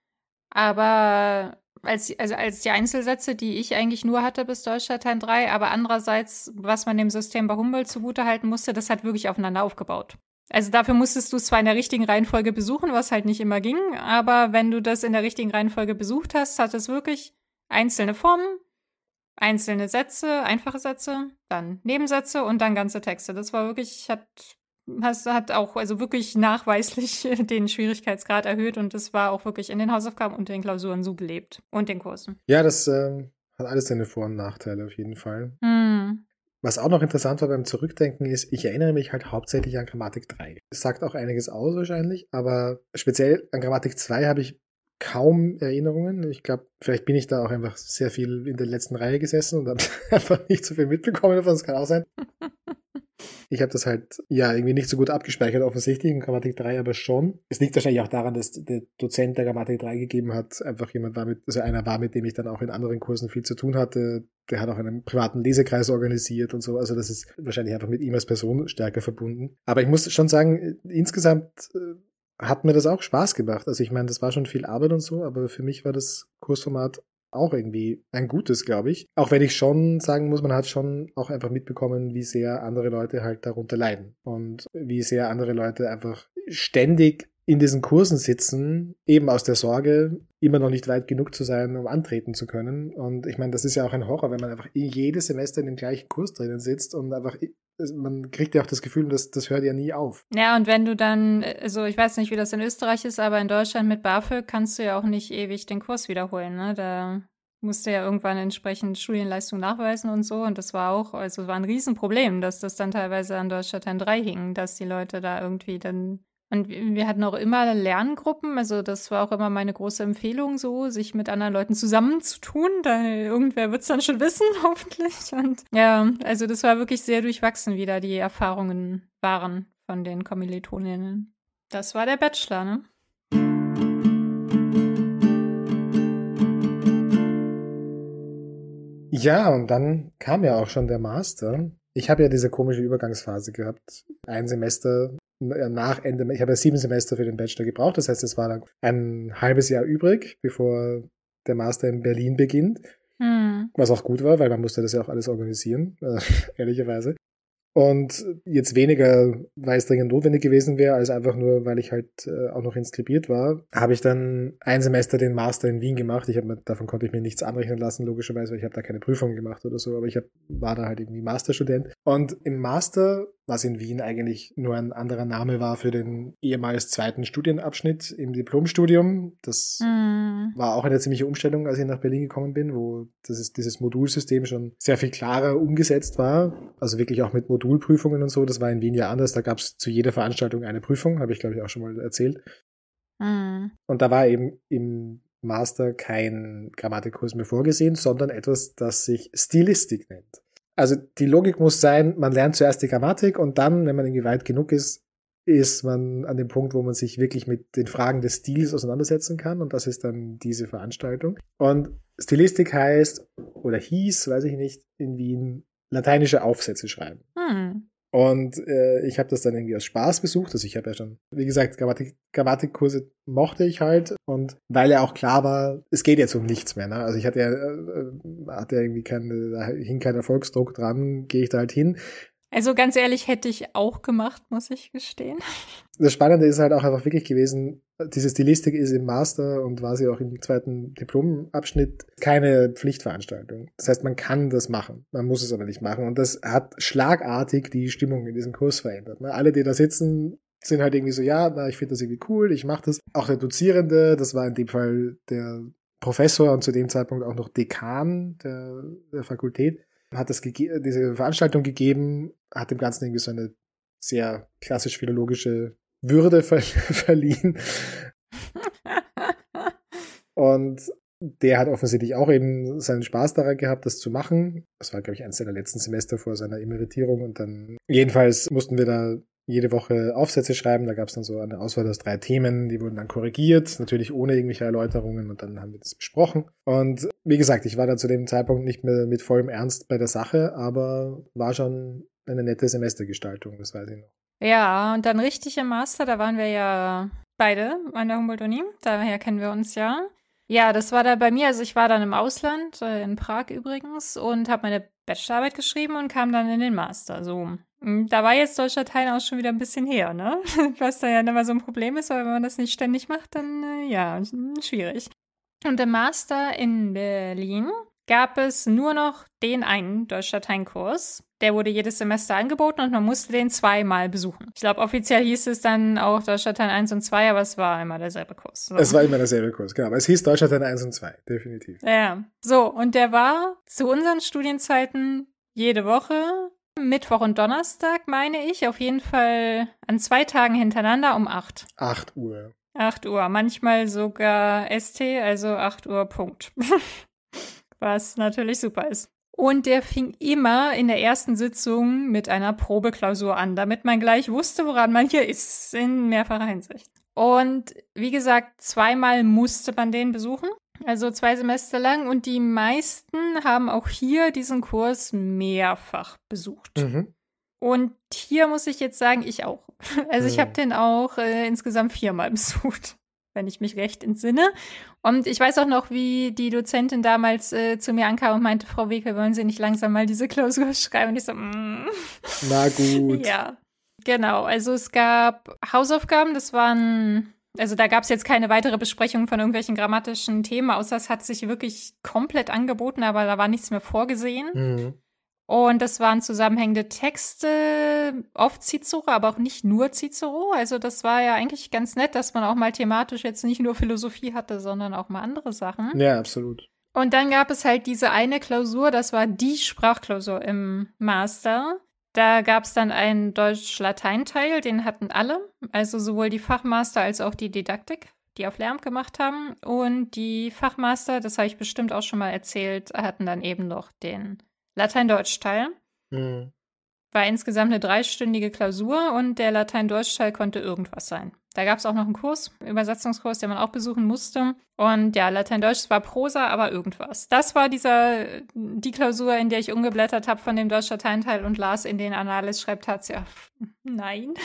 Aber als, also als die Einzelsätze, die ich eigentlich nur hatte bis Deutschlatein drei, aber andererseits, was man dem System bei Humboldt zugutehalten musste, das hat wirklich aufeinander aufgebaut. Also dafür musstest du es zwar in der richtigen Reihenfolge besuchen, was halt nicht immer ging, aber wenn du das in der richtigen Reihenfolge besucht hast, hat es wirklich einzelne Formen, einzelne Sätze, einfache Sätze, dann Nebensätze und dann ganze Texte. Das war wirklich, hat, has, hat auch also wirklich nachweislich den Schwierigkeitsgrad erhöht und das war auch wirklich in den Hausaufgaben und den Klausuren so belebt und den Kursen. Ja, das ähm, hat alles seine Vor- und Nachteile auf jeden Fall. Hm. Was auch noch interessant war beim Zurückdenken ist, ich erinnere mich halt hauptsächlich an Grammatik drei. Das sagt auch einiges aus wahrscheinlich, aber speziell an Grammatik zwei habe ich kaum Erinnerungen. Ich glaube, vielleicht bin ich da auch einfach sehr viel in der letzten Reihe gesessen und habe einfach nicht so viel mitbekommen davon. Das kann auch sein. Ich habe das halt, ja, irgendwie nicht so gut abgespeichert, offensichtlich, in Grammatik drei aber schon. Es liegt wahrscheinlich auch daran, dass der Dozent, der Grammatik drei gegeben hat, einfach jemand war mit, also einer war, mit dem ich dann auch in anderen Kursen viel zu tun hatte. Der hat auch einen privaten Lesekreis organisiert und so. Also das ist wahrscheinlich einfach mit ihm als Person stärker verbunden. Aber ich muss schon sagen, insgesamt hat mir das auch Spaß gemacht. Also ich meine, das war schon viel Arbeit und so, aber für mich war das Kursformat auch irgendwie ein gutes, glaube ich. Auch wenn ich schon sagen muss, man hat schon auch einfach mitbekommen, wie sehr andere Leute halt darunter leiden und wie sehr andere Leute einfach ständig in diesen Kursen sitzen, eben aus der Sorge, immer noch nicht weit genug zu sein, um antreten zu können. Und ich meine, das ist ja auch ein Horror, wenn man einfach jedes Semester in dem gleichen Kurs drinnen sitzt und einfach, man kriegt ja auch das Gefühl, dass das hört ja nie auf. Ja, und wenn du dann, also ich weiß nicht, wie das in Österreich ist, aber in Deutschland mit BAföG kannst du ja auch nicht ewig den Kurs wiederholen, ne? Da musst du ja irgendwann entsprechend Studienleistung nachweisen und so. Und das war auch, also war ein Riesenproblem, dass das dann teilweise an Deutschlatein drei hing, dass die Leute da irgendwie dann. Und wir hatten auch immer Lerngruppen, also das war auch immer meine große Empfehlung so, sich mit anderen Leuten zusammenzutun, da irgendwer wird es dann schon wissen, hoffentlich. Und ja, also das war wirklich sehr durchwachsen, wie da die Erfahrungen waren von den Kommilitoninnen. Das war der Bachelor, ne? Ja, und dann kam ja auch schon der Master. Ich habe ja diese komische Übergangsphase gehabt. Ein Semester nach Ende, ich habe ja sieben Semester für den Bachelor gebraucht. Das heißt, es war dann ein halbes Jahr übrig, bevor der Master in Berlin beginnt. Hm. Was auch gut war, weil man musste das ja auch alles organisieren, äh, ehrlicherweise. Und jetzt weniger, weil es dringend notwendig gewesen wäre, als einfach nur, weil ich halt äh, auch noch inskribiert war, habe ich dann ein Semester den Master in Wien gemacht. Ich hab mir, davon konnte ich mir nichts anrechnen lassen, logischerweise, weil ich habe da keine Prüfung gemacht oder so, aber ich hab, war da halt irgendwie Masterstudent. Und im Master, was in Wien eigentlich nur ein anderer Name war für den ehemals zweiten Studienabschnitt im Diplomstudium, das mm. war auch eine ziemliche Umstellung, als ich nach Berlin gekommen bin, wo das ist, dieses Modulsystem schon sehr viel klarer umgesetzt war, also wirklich auch mit Modulprüfungen und so. Das war in Wien ja anders, da gab es zu jeder Veranstaltung eine Prüfung, habe ich glaube ich auch schon mal erzählt. Mm. Und da war eben im Master kein Grammatikkurs mehr vorgesehen, sondern etwas, das sich Stilistik nennt. Also die Logik muss sein, man lernt zuerst die Grammatik und dann, wenn man irgendwie weit genug ist, ist man an dem Punkt, wo man sich wirklich mit den Fragen des Stils auseinandersetzen kann, und das ist dann diese Veranstaltung. Und Stilistik heißt, oder hieß, weiß ich nicht, in Wien, lateinische Aufsätze schreiben. Hm. Und äh, ich habe das dann irgendwie aus Spaß besucht. Also ich habe ja schon, wie gesagt, Grammatik, Grammatikkurse mochte ich halt. Und weil ja auch klar war, es geht jetzt um nichts mehr. Ne? Also ich hatte ja, äh, hatte ja irgendwie keine, da hing kein Erfolgsdruck dran, gehe ich da halt hin. Also ganz ehrlich, hätte ich auch gemacht, muss ich gestehen. Das Spannende ist halt auch einfach wirklich gewesen, diese Stilistik ist im Master und war sie auch im zweiten Diplomabschnitt keine Pflichtveranstaltung. Das heißt, man kann das machen, man muss es aber nicht machen. Und das hat schlagartig die Stimmung in diesem Kurs verändert. Ne? Alle, die da sitzen, sind halt irgendwie so, ja, na, ich finde das irgendwie cool, ich mache das. Auch der Dozierende, das war in dem Fall der Professor und zu dem Zeitpunkt auch noch Dekan der, der Fakultät, hat das gege- diese Veranstaltung gegeben, hat dem Ganzen irgendwie so eine sehr klassisch philologische Würde ver- verliehen. Und der hat offensichtlich auch eben seinen Spaß daran gehabt, das zu machen. Das war, glaube ich, eines seiner letzten Semester vor seiner Emeritierung. Und dann, jedenfalls mussten wir da jede Woche Aufsätze schreiben. Da gab es dann so eine Auswahl aus drei Themen, die wurden dann korrigiert, natürlich ohne irgendwelche Erläuterungen, und dann haben wir das besprochen. Und wie gesagt, ich war da zu dem Zeitpunkt nicht mehr mit vollem Ernst bei der Sache, aber war schon eine nette Semestergestaltung, das weiß ich noch. Ja, und dann richtig im Master, da waren wir ja beide an der Humboldt-Uni, daher kennen wir uns ja. Ja, das war da bei mir, also ich war dann im Ausland, in Prag übrigens, und habe meine Bachelorarbeit geschrieben und kam dann in den Master, so. Da war jetzt deutscher Teil auch schon wieder ein bisschen her, ne? Was da ja immer so ein Problem ist, aber wenn man das nicht ständig macht, dann, äh, ja, schwierig. Und im Master in Berlin gab es nur noch den einen Deutsch-Latein-Kurs. Der wurde jedes Semester angeboten und man musste den zweimal besuchen. Ich glaube, offiziell hieß es dann auch Deutsch-Latein eins und zwei, aber es war immer derselbe Kurs. So. Es war immer derselbe Kurs, genau. Aber es hieß Deutsch-Latein eins und zwei, definitiv. Ja, so. Und der war zu unseren Studienzeiten jede Woche, Mittwoch und Donnerstag, meine ich, auf jeden Fall an zwei Tagen hintereinander um acht. acht Uhr. acht Uhr, manchmal sogar S T, also acht Uhr Punkt. Was natürlich super ist. Und der fing immer in der ersten Sitzung mit einer Probeklausur an, damit man gleich wusste, woran man hier ist, in mehrfacher Hinsicht. Und wie gesagt, zweimal musste man den besuchen, also zwei Semester lang. Und die meisten haben auch hier diesen Kurs mehrfach besucht. Mhm. Und hier muss ich jetzt sagen, ich auch. Also ich habe den auch äh, insgesamt viermal besucht, wenn ich mich recht entsinne. Und ich weiß auch noch, wie die Dozentin damals äh, zu mir ankam und meinte, Frau Weke, wollen Sie nicht langsam mal diese Klausur schreiben? Und ich so, mm. Na gut. Ja, genau. Also es gab Hausaufgaben, das waren, also da gab es jetzt keine weitere Besprechung von irgendwelchen grammatischen Themen, außer es hat sich wirklich komplett angeboten, aber da war nichts mehr vorgesehen. Mhm. Und das waren zusammenhängende Texte, oft Cicero, aber auch nicht nur Cicero. Also das war ja eigentlich ganz nett, dass man auch mal thematisch jetzt nicht nur Philosophie hatte, sondern auch mal andere Sachen. Ja, absolut. Und dann gab es halt diese eine Klausur, das war die Sprachklausur im Master. Da gab es dann einen Deutsch-Latein-Teil, den hatten alle, also sowohl die Fachmaster als auch die Didaktik, die auf Lehramt gemacht haben. Und die Fachmaster, das habe ich bestimmt auch schon mal erzählt, hatten dann eben noch den Latein-Deutsch-Teil. Mhm. War insgesamt eine dreistündige Klausur und der Latein-Deutsch-Teil konnte irgendwas sein. Da gab es auch noch einen Kurs, Übersetzungskurs, den man auch besuchen musste. Und ja, Latein-Deutsch war Prosa, aber irgendwas. Das war dieser, die Klausur, in der ich umgeblättert habe von dem Deutsch-Latein-Teil und las in den Annales schreibt Tazia. Nein.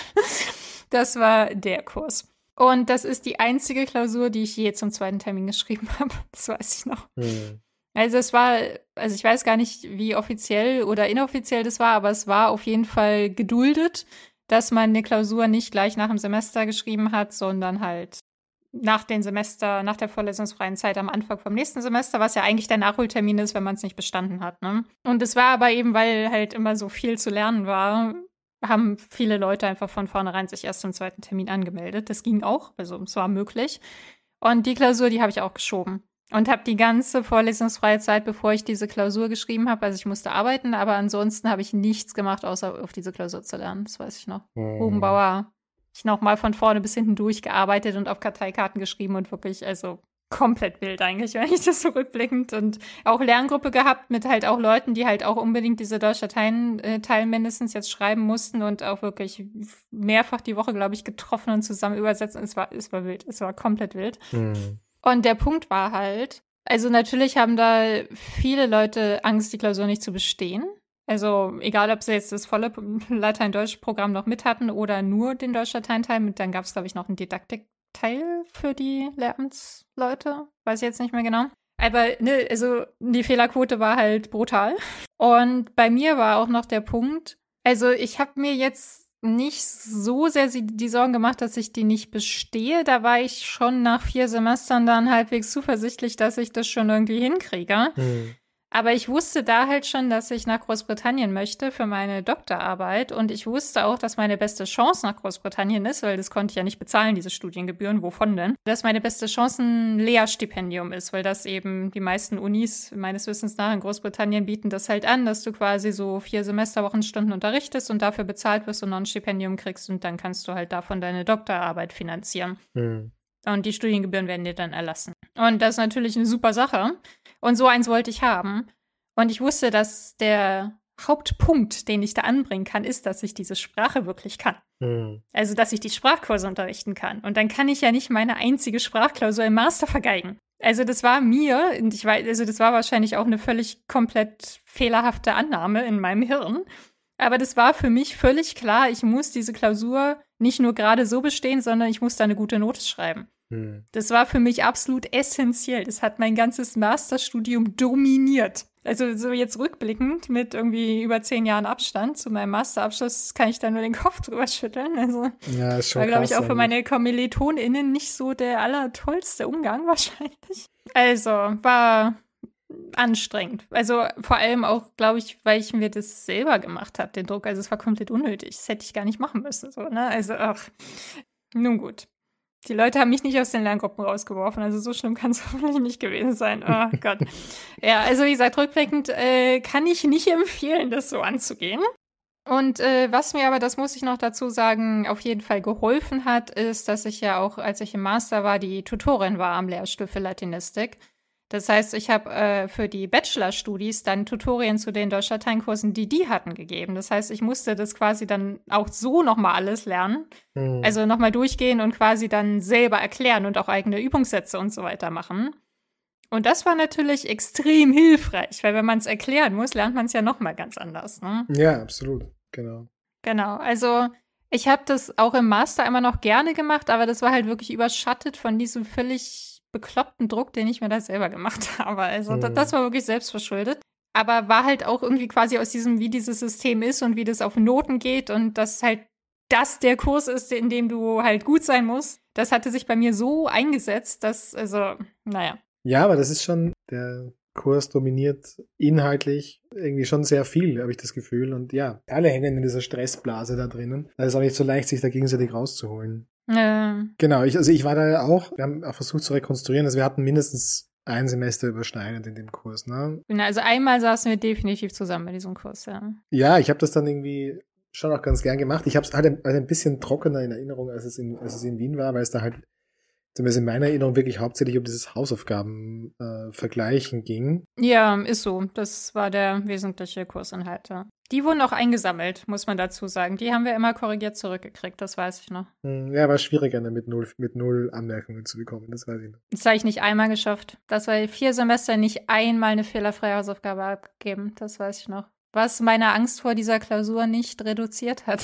Das war der Kurs. Und das ist die einzige Klausur, die ich je zum zweiten Termin geschrieben habe. Das weiß ich noch. Mhm. Also es war, also ich weiß gar nicht, wie offiziell oder inoffiziell das war, aber es war auf jeden Fall geduldet, dass man eine Klausur nicht gleich nach dem Semester geschrieben hat, sondern halt nach dem Semester, nach der vorlesungsfreien Zeit am Anfang vom nächsten Semester, was ja eigentlich der Nachholtermin ist, wenn man es nicht bestanden hat. Ne? Und es war aber eben, weil halt immer so viel zu lernen war, haben viele Leute einfach von vornherein sich erst zum zweiten Termin angemeldet. Das ging auch, also es war möglich. Und die Klausur, die habe ich auch geschoben. Und habe die ganze vorlesungsfreie Zeit, bevor ich diese Klausur geschrieben habe, also ich musste arbeiten, aber ansonsten habe ich nichts gemacht, außer auf diese Klausur zu lernen. Das weiß ich noch. Mhm. Bogenbauer, ich noch mal von vorne bis hinten durchgearbeitet und auf Karteikarten geschrieben und wirklich, also komplett wild eigentlich, wenn ich das so rückblickend und auch Lerngruppe gehabt mit halt auch Leuten, die halt auch unbedingt diese Deutsch-Latein-Teil mindestens jetzt schreiben mussten und auch wirklich mehrfach die Woche, glaube ich, getroffen und zusammen übersetzen. Es war, es war wild, es war komplett wild. Mhm. Und der Punkt war halt, also natürlich haben da viele Leute Angst, die Klausur nicht zu bestehen. Also egal, ob sie jetzt das volle Latein-Deutsch-Programm noch mit hatten oder nur den Deutsch-Latein-Teil. Dann gab es, glaube ich, noch einen Didaktik-Teil für die Lehramtsleute. Weiß ich jetzt nicht mehr genau. Aber ne, also die Fehlerquote war halt brutal. Und bei mir war auch noch der Punkt, also ich habe mir jetzt nicht so sehr die Sorgen gemacht, dass ich die nicht bestehe. Da war ich schon nach vier Semestern dann halbwegs zuversichtlich, dass ich das schon irgendwie hinkriege. Mhm. Aber ich wusste da halt schon, dass ich nach Großbritannien möchte für meine Doktorarbeit. Und ich wusste auch, dass meine beste Chance nach Großbritannien ist, weil das konnte ich ja nicht bezahlen, diese Studiengebühren. Wovon denn? Dass meine beste Chance ein Lehrstipendium ist, weil das eben die meisten Unis meines Wissens nach in Großbritannien bieten das halt an, dass du quasi so vier Semesterwochenstunden unterrichtest und dafür bezahlt wirst und noch ein Stipendium kriegst und dann kannst du halt davon deine Doktorarbeit finanzieren. Mhm. Und die Studiengebühren werden dir dann erlassen. Und das ist natürlich eine super Sache. Und so eins wollte ich haben. Und ich wusste, dass der Hauptpunkt, den ich da anbringen kann, ist, dass ich diese Sprache wirklich kann. Mhm. Also, dass ich die Sprachkurse unterrichten kann. Und dann kann ich ja nicht meine einzige Sprachklausur im Master vergeigen. Also, das war mir, und ich weiß, also das war wahrscheinlich auch eine völlig komplett fehlerhafte Annahme in meinem Hirn. Aber das war für mich völlig klar, ich muss diese Klausur nicht nur gerade so bestehen, sondern ich muss da eine gute Note schreiben. Hm. Das war für mich absolut essentiell. Das hat mein ganzes Masterstudium dominiert. Also so jetzt rückblickend mit irgendwie über zehn Jahren Abstand zu meinem Masterabschluss kann ich da nur den Kopf drüber schütteln. Also Ja, ist schon war, glaube ich, krass auch für meine KommilitonInnen nicht so der allertollste Umgang wahrscheinlich. Also war anstrengend. Also vor allem auch, glaube ich, weil ich mir das selber gemacht habe, den Druck. Also es war komplett unnötig. Das hätte ich gar nicht machen müssen. So, ne? Also, ach, nun gut. Die Leute haben mich nicht aus den Lerngruppen rausgeworfen. Also so schlimm kann es hoffentlich nicht gewesen sein. Oh Gott. Ja, also wie gesagt, rückblickend äh, kann ich nicht empfehlen, das so anzugehen. Und äh, was mir aber, das muss ich noch dazu sagen, auf jeden Fall geholfen hat, ist, dass ich ja auch, als ich im Master war, die Tutorin war am Lehrstuhl für Latinistik. Das heißt, ich habe äh, für die Bachelorstudis dann Tutorien zu den Deutsch-Latein-Kursen, die die hatten, gegeben. Das heißt, ich musste das quasi dann auch so nochmal alles lernen. Mhm. Also nochmal durchgehen und quasi dann selber erklären und auch eigene Übungssätze und so weiter machen. Und das war natürlich extrem hilfreich, weil wenn man es erklären muss, lernt man es ja nochmal ganz anders. Ne? Ja, absolut, genau. Genau, also ich habe das auch im Master immer noch gerne gemacht, aber das war halt wirklich überschattet von diesem völlig bekloppten Druck, den ich mir da selber gemacht habe. Also hm. das, das war wirklich selbstverschuldet. Aber war halt auch irgendwie quasi aus diesem, wie dieses System ist und wie das auf Noten geht und dass halt das der Kurs ist, in dem du halt gut sein musst. Das hatte sich bei mir so eingesetzt, dass, also, naja. Ja, aber das ist schon, der Kurs dominiert inhaltlich irgendwie schon sehr viel, habe ich das Gefühl. Und ja, alle hängen in dieser Stressblase da drinnen. Da ist auch nicht so leicht, sich da gegenseitig rauszuholen. Ja. Genau, ich, also ich war da auch, wir haben auch versucht zu rekonstruieren, also wir hatten mindestens ein Semester überschneidend in dem Kurs, ne? Also einmal saßen wir definitiv zusammen bei diesem Kurs, ja. Ja, ich habe das dann irgendwie schon auch ganz gern gemacht. Ich habe es halt ein, ein bisschen trockener in Erinnerung, als es in, als es in Wien war, weil es da halt, zumindest in meiner Erinnerung, wirklich hauptsächlich um dieses Hausaufgaben-Vergleichen äh, ging. Ja, ist so. Das war der wesentliche Kursinhalt. Ja. Die wurden auch eingesammelt, muss man dazu sagen. Die haben wir immer korrigiert zurückgekriegt, das weiß ich noch. Ja, war schwieriger, mit null, mit null Anmerkungen zu bekommen, das weiß ich noch. Das habe ich nicht einmal geschafft. Das war vier Semester nicht einmal eine fehlerfreie Hausaufgabe abgegeben, das weiß ich noch. Was meine Angst vor dieser Klausur nicht reduziert hat.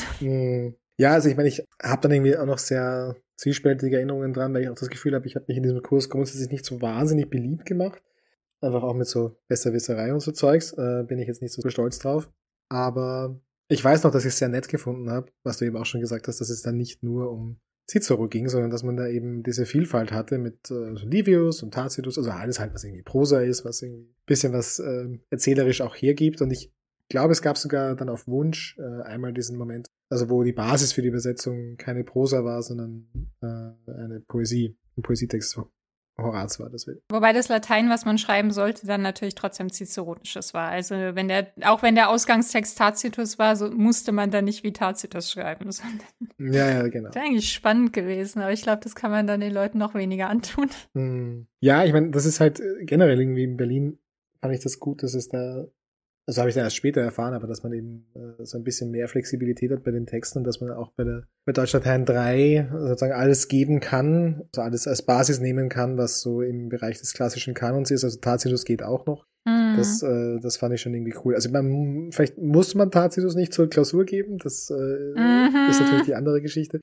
Ja, also ich meine, ich habe dann irgendwie auch noch sehr zwiespältige Erinnerungen dran, weil ich auch das Gefühl habe, ich habe mich in diesem Kurs grundsätzlich nicht so wahnsinnig beliebt gemacht. Einfach auch mit so Besserwisserei und so Zeugs. Äh, bin ich jetzt nicht so stolz drauf. Aber ich weiß noch, dass ich es sehr nett gefunden habe, was du eben auch schon gesagt hast, dass es dann nicht nur um Cicero ging, sondern dass man da eben diese Vielfalt hatte mit äh, so Livius und Tacitus, also alles halt, was irgendwie Prosa ist, was irgendwie ein bisschen was äh, erzählerisch auch hergibt. Und ich glaube, es gab sogar dann auf Wunsch äh, einmal diesen Moment, also wo die Basis für die Übersetzung keine Prosa war, sondern äh, eine Poesie, ein Poesietext Horaz war das. Wobei das Latein, was man schreiben sollte, dann natürlich trotzdem Ciceronisches war. Also wenn der, auch wenn der Ausgangstext Tacitus war, so musste man dann nicht wie Tacitus schreiben. Sondern ja, ja, genau. Das wäre eigentlich spannend gewesen, aber ich glaube, das kann man dann den Leuten noch weniger antun. Hm. Ja, ich meine, das ist halt generell irgendwie in Berlin, fand ich das gut, dass es da, also habe ich dann erst später erfahren, aber dass man eben äh, so ein bisschen mehr Flexibilität hat bei den Texten und dass man auch bei der bei Deutschlatein drei sozusagen alles geben kann, also alles als Basis nehmen kann, was so im Bereich des klassischen Kanons ist. Also Tacitus geht auch noch. Mhm. Das, äh, das fand ich schon irgendwie cool. Also man, vielleicht muss man Tacitus nicht zur Klausur geben, das äh, mhm. ist natürlich die andere Geschichte.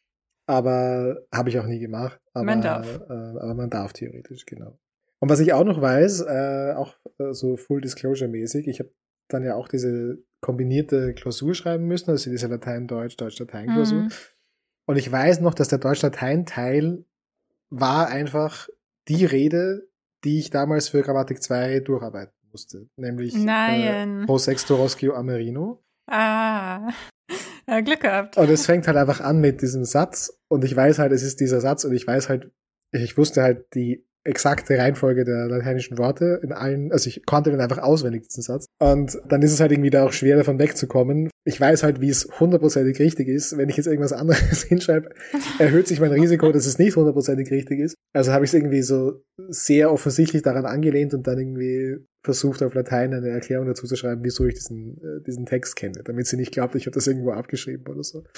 Aber habe ich auch nie gemacht. Aber man darf. Äh, aber man darf theoretisch, genau. Und was ich auch noch weiß, äh, auch äh, so Full Disclosure-mäßig, ich habe dann ja auch diese kombinierte Klausur schreiben müssen, also diese Latein-Deutsch, Deutsch-Latein-Klausur. Mhm. Und ich weiß noch, dass der Deutsch-Latein-Teil war einfach die Rede, die ich damals für Grammatik zwei durcharbeiten musste. Nämlich Nein. Äh, Pro sexto Roscio Amerino. Ah, ja, Glück gehabt. Und es fängt halt einfach an mit diesem Satz und ich weiß halt, es ist dieser Satz und ich weiß halt, ich wusste halt die exakte Reihenfolge der lateinischen Worte in allen, also ich konnte den einfach auswendig, diesen Satz. Und dann ist es halt irgendwie da auch schwer, davon wegzukommen. Ich weiß halt, wie es hundertprozentig richtig ist. Wenn ich jetzt irgendwas anderes hinschreibe, erhöht sich mein Risiko, dass es nicht hundertprozentig richtig ist. Also habe ich es irgendwie so sehr offensichtlich daran angelehnt und dann irgendwie versucht, auf Latein eine Erklärung dazu zu schreiben, wieso ich diesen, äh, diesen Text kenne, damit sie nicht glaubt, ich habe das irgendwo abgeschrieben oder so.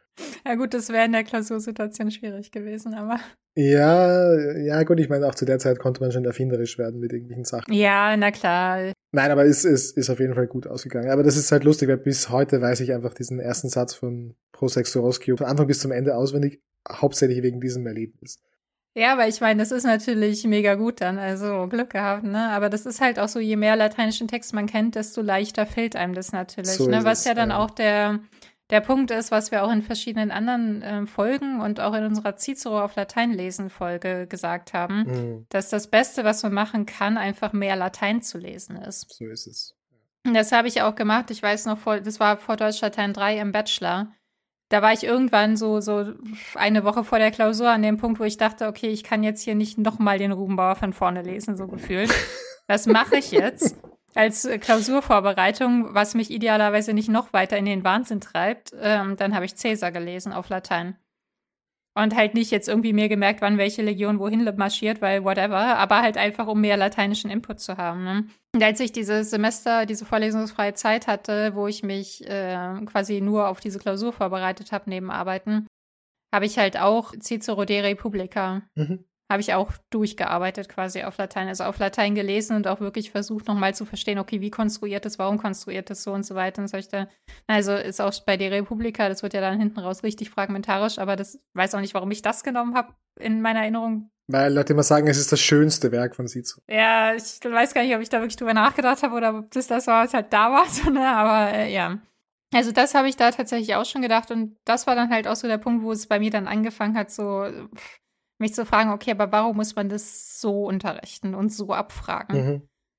Ja gut, das wäre in der Klausursituation schwierig gewesen, aber... Ja, ja gut, ich meine, auch zu der Zeit konnte man schon erfinderisch werden mit irgendwelchen Sachen. Ja, na klar. Nein, aber es ist, ist auf jeden Fall gut ausgegangen. Aber das ist halt lustig, weil bis heute weiß ich einfach diesen ersten Satz von Pro sexto Roscio von Anfang bis zum Ende auswendig, hauptsächlich wegen diesem Erlebnis. Ja, aber ich meine, das ist natürlich mega gut dann, also Glück gehabt, ne? Aber das ist halt auch so, je mehr lateinischen Text man kennt, desto leichter fällt einem das natürlich, so ne? Was es, ja dann ja. auch der... Der Punkt ist, was wir auch in verschiedenen anderen äh, Folgen und auch in unserer Cicero auf Latein lesen Folge gesagt haben, mhm. dass das Beste, was man machen kann, einfach mehr Latein zu lesen ist. So ist es. Und das habe ich auch gemacht. Ich weiß noch, vor, das war vor Deutsch-Latein drei im Bachelor. Da war ich irgendwann so, so eine Woche vor der Klausur an dem Punkt, wo ich dachte, okay, ich kann jetzt hier nicht nochmal den Rubenbauer von vorne lesen, so gefühlt. Das mache ich jetzt. Als Klausurvorbereitung, was mich idealerweise nicht noch weiter in den Wahnsinn treibt, ähm, dann habe ich Cäsar gelesen auf Latein. Und halt nicht jetzt irgendwie mir gemerkt, wann welche Legion wohin marschiert, weil whatever, aber halt einfach, um mehr lateinischen Input zu haben. Ne? Und als ich dieses Semester, diese vorlesungsfreie Zeit hatte, wo ich mich äh, quasi nur auf diese Klausur vorbereitet habe, neben Arbeiten, habe ich halt auch Cicero de Republica mhm. habe ich auch durchgearbeitet quasi auf Latein, also auf Latein gelesen und auch wirklich versucht, nochmal zu verstehen, okay, wie konstruiert das, warum konstruiert das so und so weiter und so weiter. Also ist auch bei der Republika, das wird ja dann hinten raus richtig fragmentarisch, aber das weiß auch nicht, warum ich das genommen habe in meiner Erinnerung. Weil Leute immer sagen, es ist das schönste Werk von Cicero. Ja, ich weiß gar nicht, ob ich da wirklich drüber nachgedacht habe oder ob das das war, was halt da war, so, ne? Aber äh, ja. Also das habe ich da tatsächlich auch schon gedacht und das war dann halt auch so der Punkt, wo es bei mir dann angefangen hat, so pff, mich zu fragen, okay, aber warum muss man das so unterrichten und so abfragen? Mhm.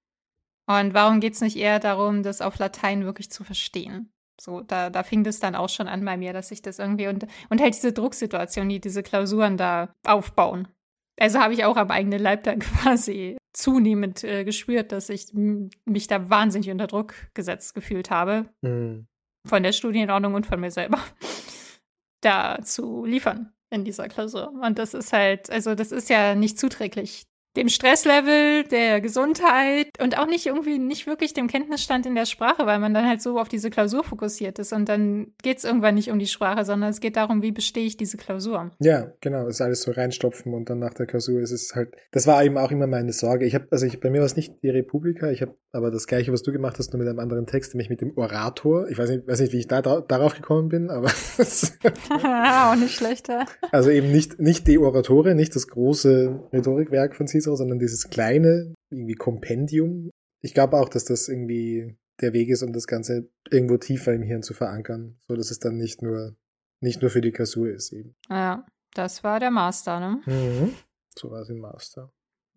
Und warum geht es nicht eher darum, das auf Latein wirklich zu verstehen? So, da, da fing das dann auch schon an bei mir, dass ich das irgendwie und, und halt diese Drucksituation, die diese Klausuren da aufbauen. Also habe ich auch am eigenen Leib dann quasi zunehmend äh, gespürt, dass ich m- mich da wahnsinnig unter Druck gesetzt gefühlt habe. Mhm. Von der Studienordnung und von mir selber. Da zu liefern in dieser Klausur. Und das ist halt, also das ist ja nicht zuträglich dem Stresslevel, der Gesundheit und auch nicht irgendwie, nicht wirklich dem Kenntnisstand in der Sprache, weil man dann halt so auf diese Klausur fokussiert ist und dann geht es irgendwann nicht um die Sprache, sondern es geht darum, wie bestehe ich diese Klausur. Ja, genau, das ist alles so reinstopfen und dann nach der Klausur ist es halt, das war eben auch immer meine Sorge. Ich habe, also ich, bei mir war es nicht die Republika, ich habe aber das Gleiche, was du gemacht hast, nur mit einem anderen Text, nämlich mit dem Orator. Ich weiß nicht, weiß nicht, wie ich da darauf gekommen bin, aber auch nicht schlechter. Also eben nicht, nicht die Oratore, nicht das große Rhetorikwerk von Cicero, sondern dieses kleine, irgendwie Kompendium. Ich glaube auch, dass das irgendwie der Weg ist, um das Ganze irgendwo tiefer im Hirn zu verankern, so dass es dann nicht nur, nicht nur für die Klausur ist eben. Ja, das war der Master, ne? Mhm. So war es im Master.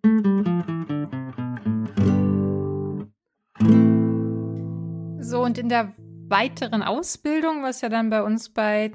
So, und in der weiteren Ausbildung, was ja dann bei uns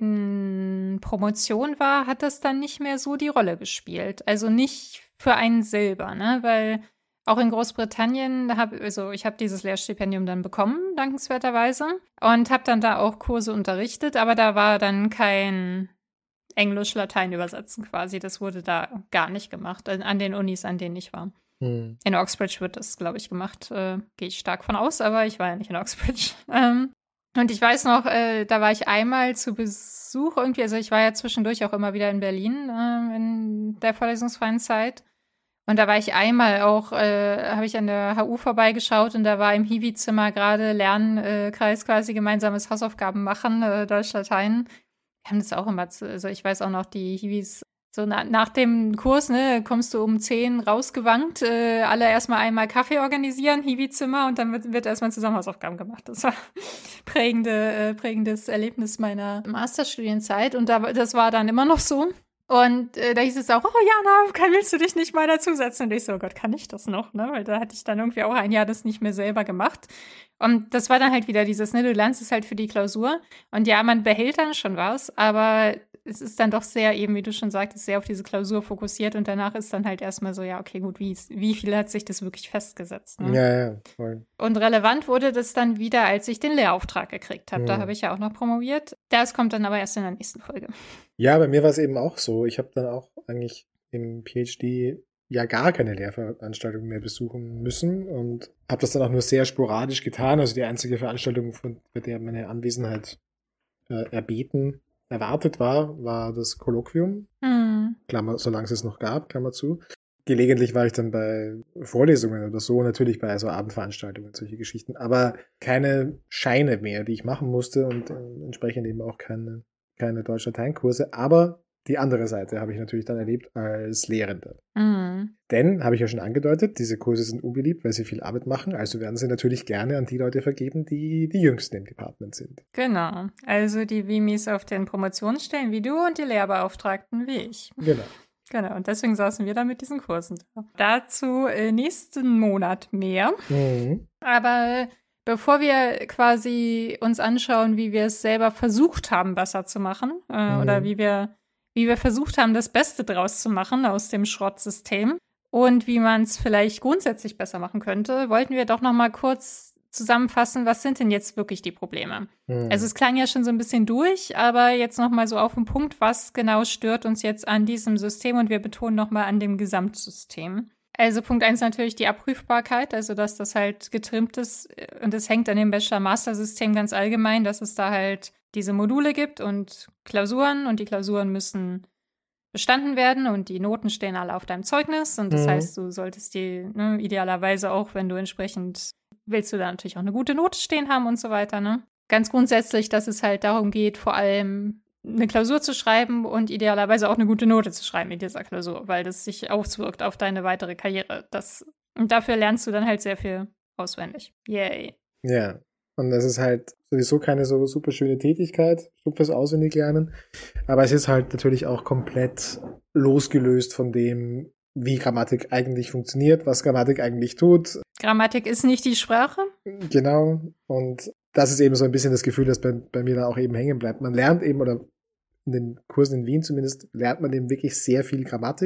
beiden Promotion war, hat das dann nicht mehr so die Rolle gespielt. Also nicht für einen selber, ne? Weil auch in Großbritannien, hab, also ich habe dieses Lehrstipendium dann bekommen, dankenswerterweise, und habe dann da auch Kurse unterrichtet, aber da war dann kein Englisch-Latein übersetzen quasi. Das wurde da gar nicht gemacht, an den Unis, an denen ich war. Hm. In Oxbridge wird das, glaube ich, gemacht. Äh, Gehe ich stark von aus, aber ich war ja nicht in Oxbridge. Ähm, und ich weiß noch, äh, da war ich einmal zu Besuch irgendwie. Also ich war ja zwischendurch auch immer wieder in Berlin äh, in der vorlesungsfreien Zeit. Und da war ich einmal auch, äh, habe ich an der H U vorbeigeschaut und da war im Hiwi-Zimmer gerade Lernkreis quasi gemeinsames Hausaufgaben machen, äh, Deutsch-Latein. Wir haben das auch immer, zu, also ich weiß auch noch, die Hiwis, so na, nach dem Kurs, ne, kommst du um zehn rausgewankt, äh, alle erstmal einmal Kaffee organisieren, Hiwi-Zimmer und dann wird, wird erstmal zusammen Hausaufgaben gemacht. Das war prägende, äh, prägendes Erlebnis meiner Masterstudienzeit und da, das war dann immer noch so. Und äh, da hieß es auch, oh Jana, kann, willst du dich nicht mal dazusetzen? Und ich so, oh Gott, kann ich das noch? Ne? Weil da hatte ich dann irgendwie auch ein Jahr das nicht mehr selber gemacht. Und das war dann halt wieder dieses, ne, du lernst es halt für die Klausur. Und ja, man behält dann schon was, aber es ist dann doch sehr, eben wie du schon sagtest, sehr auf diese Klausur fokussiert. Und danach ist dann halt erstmal so, ja, okay, gut, wie, wie viel hat sich das wirklich festgesetzt? Ne? Ja, ja, voll. Und relevant wurde das dann wieder, als ich den Lehrauftrag gekriegt habe. Mhm. Da habe ich ja auch noch promoviert. Das kommt dann aber erst in der nächsten Folge. Ja, bei mir war es eben auch so. Ich habe dann auch eigentlich im PhD ja gar keine Lehrveranstaltungen mehr besuchen müssen und habe das dann auch nur sehr sporadisch getan. Also die einzige Veranstaltung, von bei der meine Anwesenheit äh, erbeten, erwartet war, war das Kolloquium. Mhm. Klammer, solange es es noch gab, Klammer zu. Gelegentlich war ich dann bei Vorlesungen oder so, natürlich bei so Abendveranstaltungen, solche Geschichten, aber keine Scheine mehr, die ich machen musste und äh, entsprechend eben auch keine, keine Deutsch-Latein-Kurse, aber die andere Seite habe ich natürlich dann erlebt als Lehrende. Mhm. Denn, habe ich ja schon angedeutet, diese Kurse sind unbeliebt, weil sie viel Arbeit machen, also werden sie natürlich gerne an die Leute vergeben, die die Jüngsten im Department sind. Genau, also die Vimis auf den Promotionsstellen wie du und die Lehrbeauftragten wie ich. Genau. Genau, und deswegen saßen wir da mit diesen Kursen da. Dazu äh, nächsten Monat mehr. Mhm. Aber bevor wir quasi uns anschauen, wie wir es selber versucht haben, besser zu machen, äh, Mhm. oder wie wir, wie wir versucht haben, das Beste draus zu machen aus dem Schrottsystem und wie man es vielleicht grundsätzlich besser machen könnte, wollten wir doch noch mal kurz zusammenfassen, was sind denn jetzt wirklich die Probleme? Mhm. Also es klang ja schon so ein bisschen durch, aber jetzt noch mal so auf den Punkt, was genau stört uns jetzt an diesem System und wir betonen noch mal an dem Gesamtsystem. Also Punkt eins natürlich die Abprüfbarkeit, also dass das halt getrimmt ist und es hängt an dem Bachelor-Master-System ganz allgemein, dass es da halt diese Module gibt und Klausuren und die Klausuren müssen bestanden werden und die Noten stehen alle auf deinem Zeugnis und das Mhm. heißt, du solltest die ne, idealerweise auch, wenn du entsprechend willst du da natürlich auch eine gute Note stehen haben und so weiter, ne? Ganz grundsätzlich, dass es halt darum geht, vor allem eine Klausur zu schreiben und idealerweise auch eine gute Note zu schreiben in dieser Klausur, weil das sich auswirkt auf deine weitere Karriere. Das, und dafür lernst du dann halt sehr viel auswendig. Yay. Ja, und das ist halt sowieso keine so super schöne Tätigkeit, so fürs Auswendiglernen. Aber es ist halt natürlich auch komplett losgelöst von dem, wie Grammatik eigentlich funktioniert, was Grammatik eigentlich tut. Grammatik ist nicht die Sprache. Genau. Und das ist eben so ein bisschen das Gefühl, das bei, bei mir da auch eben hängen bleibt. Man lernt eben, oder in den Kursen in Wien zumindest, lernt man eben wirklich sehr viel Grammatik.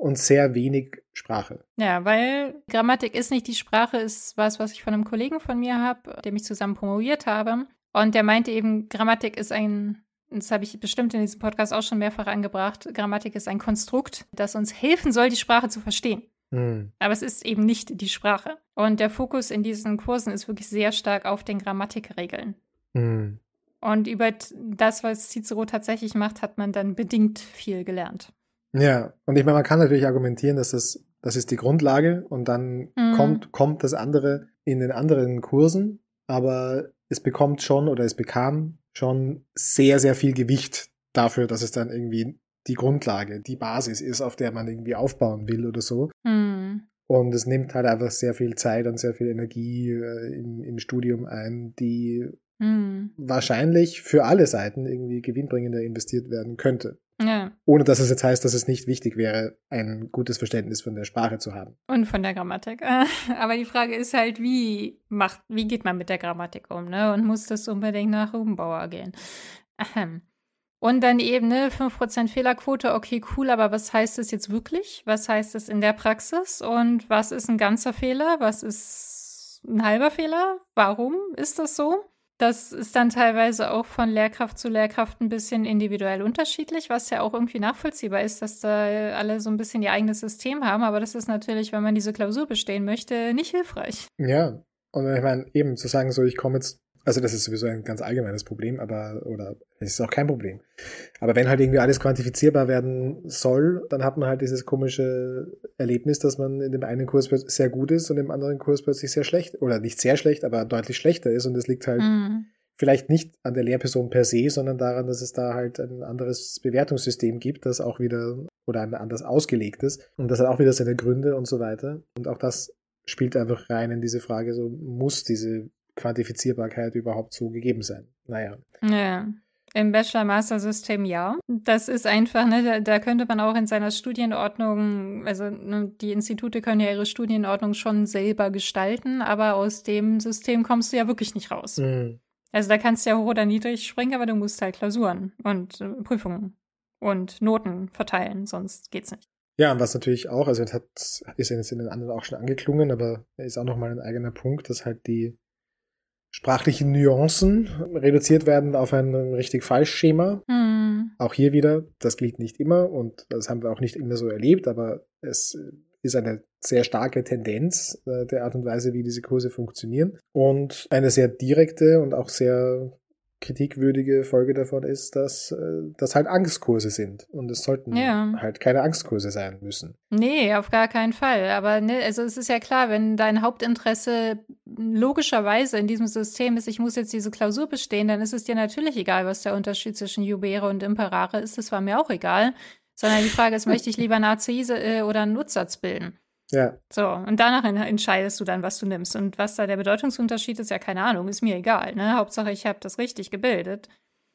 und sehr wenig Sprache. Ja, weil Grammatik ist nicht die Sprache, ist was, was ich von einem Kollegen von mir habe, dem ich zusammen promoviert habe. Und der meinte eben, Grammatik ist ein, das habe ich bestimmt in diesem Podcast auch schon mehrfach angebracht, Grammatik ist ein Konstrukt, das uns helfen soll, die Sprache zu verstehen. Hm. Aber es ist eben nicht die Sprache. Und der Fokus in diesen Kursen ist wirklich sehr stark auf den Grammatikregeln. Hm. Und über das, was Cicero tatsächlich macht, hat man dann bedingt viel gelernt. Ja, und ich meine, man kann natürlich argumentieren, dass das, das ist die Grundlage und dann Mhm. kommt, kommt das andere in den anderen Kursen, aber es bekommt schon oder es bekam schon sehr, sehr viel Gewicht dafür, dass es dann irgendwie die Grundlage, die Basis ist, auf der man irgendwie aufbauen will oder so. Mhm. Und es nimmt halt einfach sehr viel Zeit und sehr viel Energie äh, im, im Studium ein, die Mhm. wahrscheinlich für alle Seiten irgendwie gewinnbringender investiert werden könnte. Ja, Ohne dass es jetzt heißt, dass es nicht wichtig wäre, ein gutes Verständnis von der Sprache zu haben. und von der Grammatik. Äh, Aber die Frage ist halt, wie macht, wie geht man mit der Grammatik um, ne? Und muss das unbedingt nach Rubenbauer gehen? Ahem. Und dann eben, ne, fünf Prozent Fehlerquote, okay, cool, aber was heißt das jetzt wirklich? Was heißt das in der Praxis? Und was ist ein ganzer Fehler? Was ist ein halber Fehler? Warum ist das so? Das ist dann teilweise auch von Lehrkraft zu Lehrkraft ein bisschen individuell unterschiedlich, was ja auch irgendwie nachvollziehbar ist, dass da alle so ein bisschen ihr eigenes System haben. Aber das ist natürlich, wenn man diese Klausur bestehen möchte, nicht hilfreich. Ja, und ich meine, eben zu sagen, so ich komme jetzt, also das ist sowieso ein ganz allgemeines Problem, aber, oder es ist auch kein Problem. Aber wenn halt irgendwie alles quantifizierbar werden soll, dann hat man halt dieses komische Erlebnis, dass man in dem einen Kurs sehr gut ist und im anderen Kurs plötzlich sehr schlecht, oder nicht sehr schlecht, aber deutlich schlechter ist und es liegt halt Mhm. vielleicht nicht an der Lehrperson per se, sondern daran, dass es da halt ein anderes Bewertungssystem gibt, das auch wieder, oder ein anders ausgelegt ist und das hat auch wieder seine Gründe und so weiter. Und auch das spielt einfach rein in diese Frage, so muss diese Quantifizierbarkeit überhaupt so gegeben sein? Naja. Ja. Im Bachelor-Master-System ja. Das ist einfach, ne, da, da könnte man auch in seiner Studienordnung, also ne, die Institute können ja ihre Studienordnung schon selber gestalten, aber aus dem System kommst du ja wirklich nicht raus. Mhm. Also da kannst du ja hoch oder niedrig springen, aber du musst halt Klausuren und äh, Prüfungen und Noten verteilen, sonst geht's nicht. Ja, und was natürlich auch, also das hat, ist ja jetzt in den anderen auch schon angeklungen, aber ist auch nochmal ein eigener Punkt, dass halt die sprachlichen Nuancen reduziert werden auf ein richtig-falsch-Schema. Hm. Auch hier wieder, das gilt nicht immer und das haben wir auch nicht immer so erlebt, aber es ist eine sehr starke Tendenz äh, der Art und Weise, wie diese Kurse funktionieren. Und eine sehr direkte und auch sehr kritikwürdige Folge davon ist, dass äh, das halt Angstkurse sind. Und es sollten Ja. halt keine Angstkurse sein müssen. Nee, auf gar keinen Fall. Aber ne, also es ist ja klar, wenn dein Hauptinteresse logischerweise in diesem System ist, ich muss jetzt diese Klausur bestehen, dann ist es dir natürlich egal, was der Unterschied zwischen Jubere und Imperare ist. Das war mir auch egal. Sondern die Frage ist, möchte ich lieber einen A C I äh, oder einen Nutzsatz bilden? Ja. So, und danach en- entscheidest du dann, was du nimmst. Und was da der Bedeutungsunterschied ist, ja keine Ahnung, ist mir egal. Ne? Hauptsache, ich habe das richtig gebildet.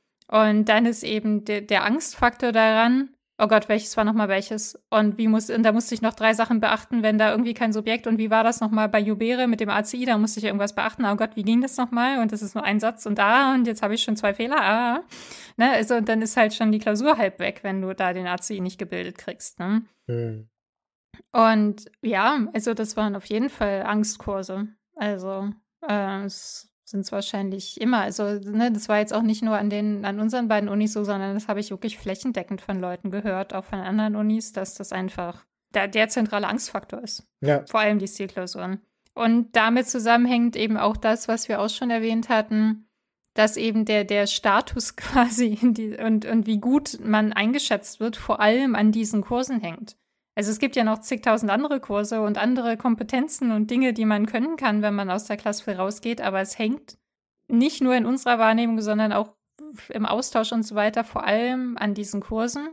Und dann ist eben de- der Angstfaktor daran, oh Gott, welches war nochmal welches? Und wie muss, und da musste ich noch drei Sachen beachten, wenn da irgendwie kein Subjekt, und wie war das nochmal bei Jubere mit dem A C I, da musste ich irgendwas beachten, oh Gott, wie ging das nochmal? Und das ist nur ein Satz und ah, und jetzt habe ich schon zwei Fehler, ah. Ne? Also, und dann ist halt schon die Klausur halb weg, wenn du da den A C I nicht gebildet kriegst, ne? Hm. Und ja, also das waren auf jeden Fall Angstkurse. Also äh, es sind es wahrscheinlich immer. Also ne, das war jetzt auch nicht nur an den an unseren beiden Unis so, sondern das habe ich wirklich flächendeckend von Leuten gehört, auch von anderen Unis, dass das einfach der, der zentrale Angstfaktor ist. Ja. Vor allem die Stilklausuren. Und damit zusammenhängt eben auch das, was wir auch schon erwähnt hatten, dass eben der, der Status quasi in die, und, und wie gut man eingeschätzt wird, vor allem an diesen Kursen hängt. Also es gibt ja noch zigtausend andere Kurse und andere Kompetenzen und Dinge, die man können kann, wenn man aus der Klasse rausgeht, aber es hängt nicht nur in unserer Wahrnehmung, sondern auch im Austausch und so weiter, vor allem an diesen Kursen,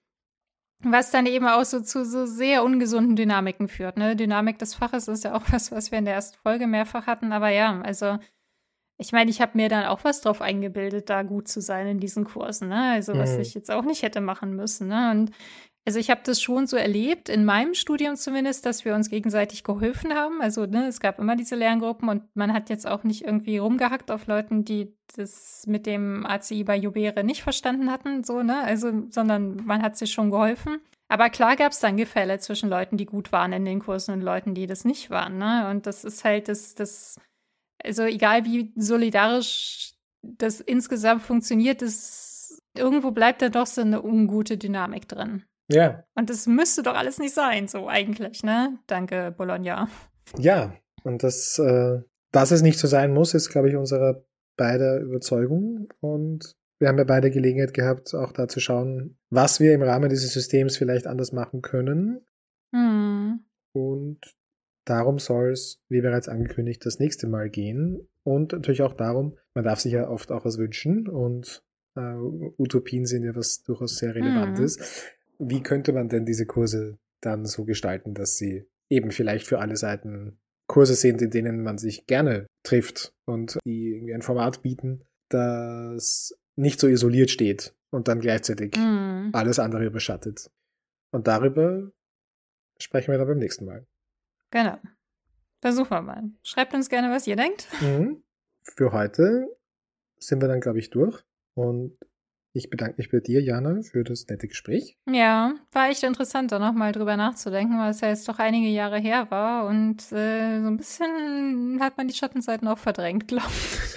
was dann eben auch so zu so sehr ungesunden Dynamiken führt. Ne? Dynamik des Faches ist ja auch was, was wir in der ersten Folge mehrfach hatten, aber ja, also ich meine, ich habe mir dann auch was drauf eingebildet, da gut zu sein in diesen Kursen, ne? Also was Mhm. ich jetzt auch nicht hätte machen müssen, ne? Und also ich habe das schon so erlebt, in meinem Studium zumindest, dass wir uns gegenseitig geholfen haben. Also ne, es gab immer diese Lerngruppen und man hat jetzt auch nicht irgendwie rumgehackt auf Leuten, die das mit dem A C I bei Jubere nicht verstanden hatten, so, ne? Also, sondern man hat sich schon geholfen. Aber klar gab es dann Gefälle zwischen Leuten, die gut waren in den Kursen und Leuten, die das nicht waren. Ne? Und das ist halt das, das, also egal wie solidarisch das insgesamt funktioniert, das, irgendwo bleibt da doch so eine ungute Dynamik drin. Ja. Und das müsste doch alles nicht sein, so eigentlich, ne? Danke, Bologna. Ja, und das, äh, dass es nicht so sein muss, ist, glaube ich, unsere beider Überzeugung. Und wir haben ja beide Gelegenheit gehabt, auch da zu schauen, was wir im Rahmen dieses Systems vielleicht anders machen können. Hm. Und darum soll es, wie bereits angekündigt, das nächste Mal gehen. Und natürlich auch darum, man darf sich ja oft auch was wünschen und äh, Utopien sind ja was durchaus sehr Relevantes. Hm. Wie könnte man denn diese Kurse dann so gestalten, dass sie eben vielleicht für alle Seiten Kurse sind, in denen man sich gerne trifft und die irgendwie ein Format bieten, das nicht so isoliert steht und dann gleichzeitig mm. alles andere überschattet. Und darüber sprechen wir dann beim nächsten Mal. Genau. Versuchen wir mal. Schreibt uns gerne, was ihr denkt. Mhm. Für heute sind wir dann, glaube ich, durch. Und ich bedanke mich bei dir, Jana, für das nette Gespräch. Ja, war echt interessant, da nochmal drüber nachzudenken, weil es ja jetzt doch einige Jahre her war und äh, so ein bisschen hat man die Schattenseiten auch verdrängt, glaube ich.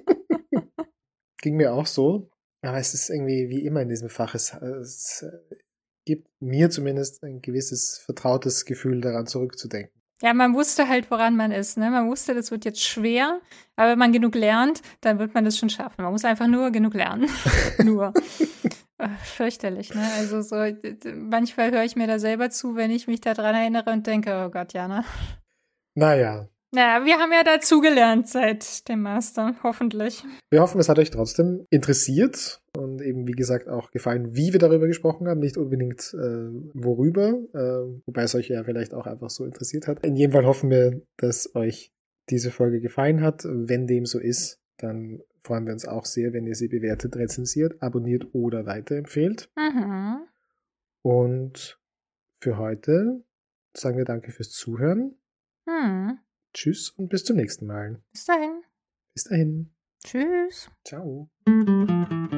Ging mir auch so, aber es ist irgendwie wie immer in diesem Fach, es, es gibt mir zumindest ein gewisses vertrautes Gefühl daran zurückzudenken. Ja, man wusste halt, woran man ist. Ne? Man wusste, das wird jetzt schwer, aber wenn man genug lernt, dann wird man das schon schaffen. Man muss einfach nur genug lernen. nur. Ach, fürchterlich, ne? Also so, manchmal höre ich mir da selber zu, wenn ich mich daran erinnere und denke, oh Gott, Jana. Naja. Naja, wir haben ja dazugelernt seit dem Master, hoffentlich. Wir hoffen, es hat euch trotzdem interessiert und eben, wie gesagt, auch gefallen, wie wir darüber gesprochen haben, nicht unbedingt äh, worüber, äh, wobei es euch ja vielleicht auch einfach so interessiert hat. In jedem Fall hoffen wir, dass euch diese Folge gefallen hat. Wenn dem so ist, dann freuen wir uns auch sehr, wenn ihr sie bewertet, rezensiert, abonniert oder weiterempfehlt. Mhm. Und für heute sagen wir danke fürs Zuhören. Mhm. Tschüss und bis zum nächsten Mal. Bis dahin. Bis dahin. Tschüss. Ciao.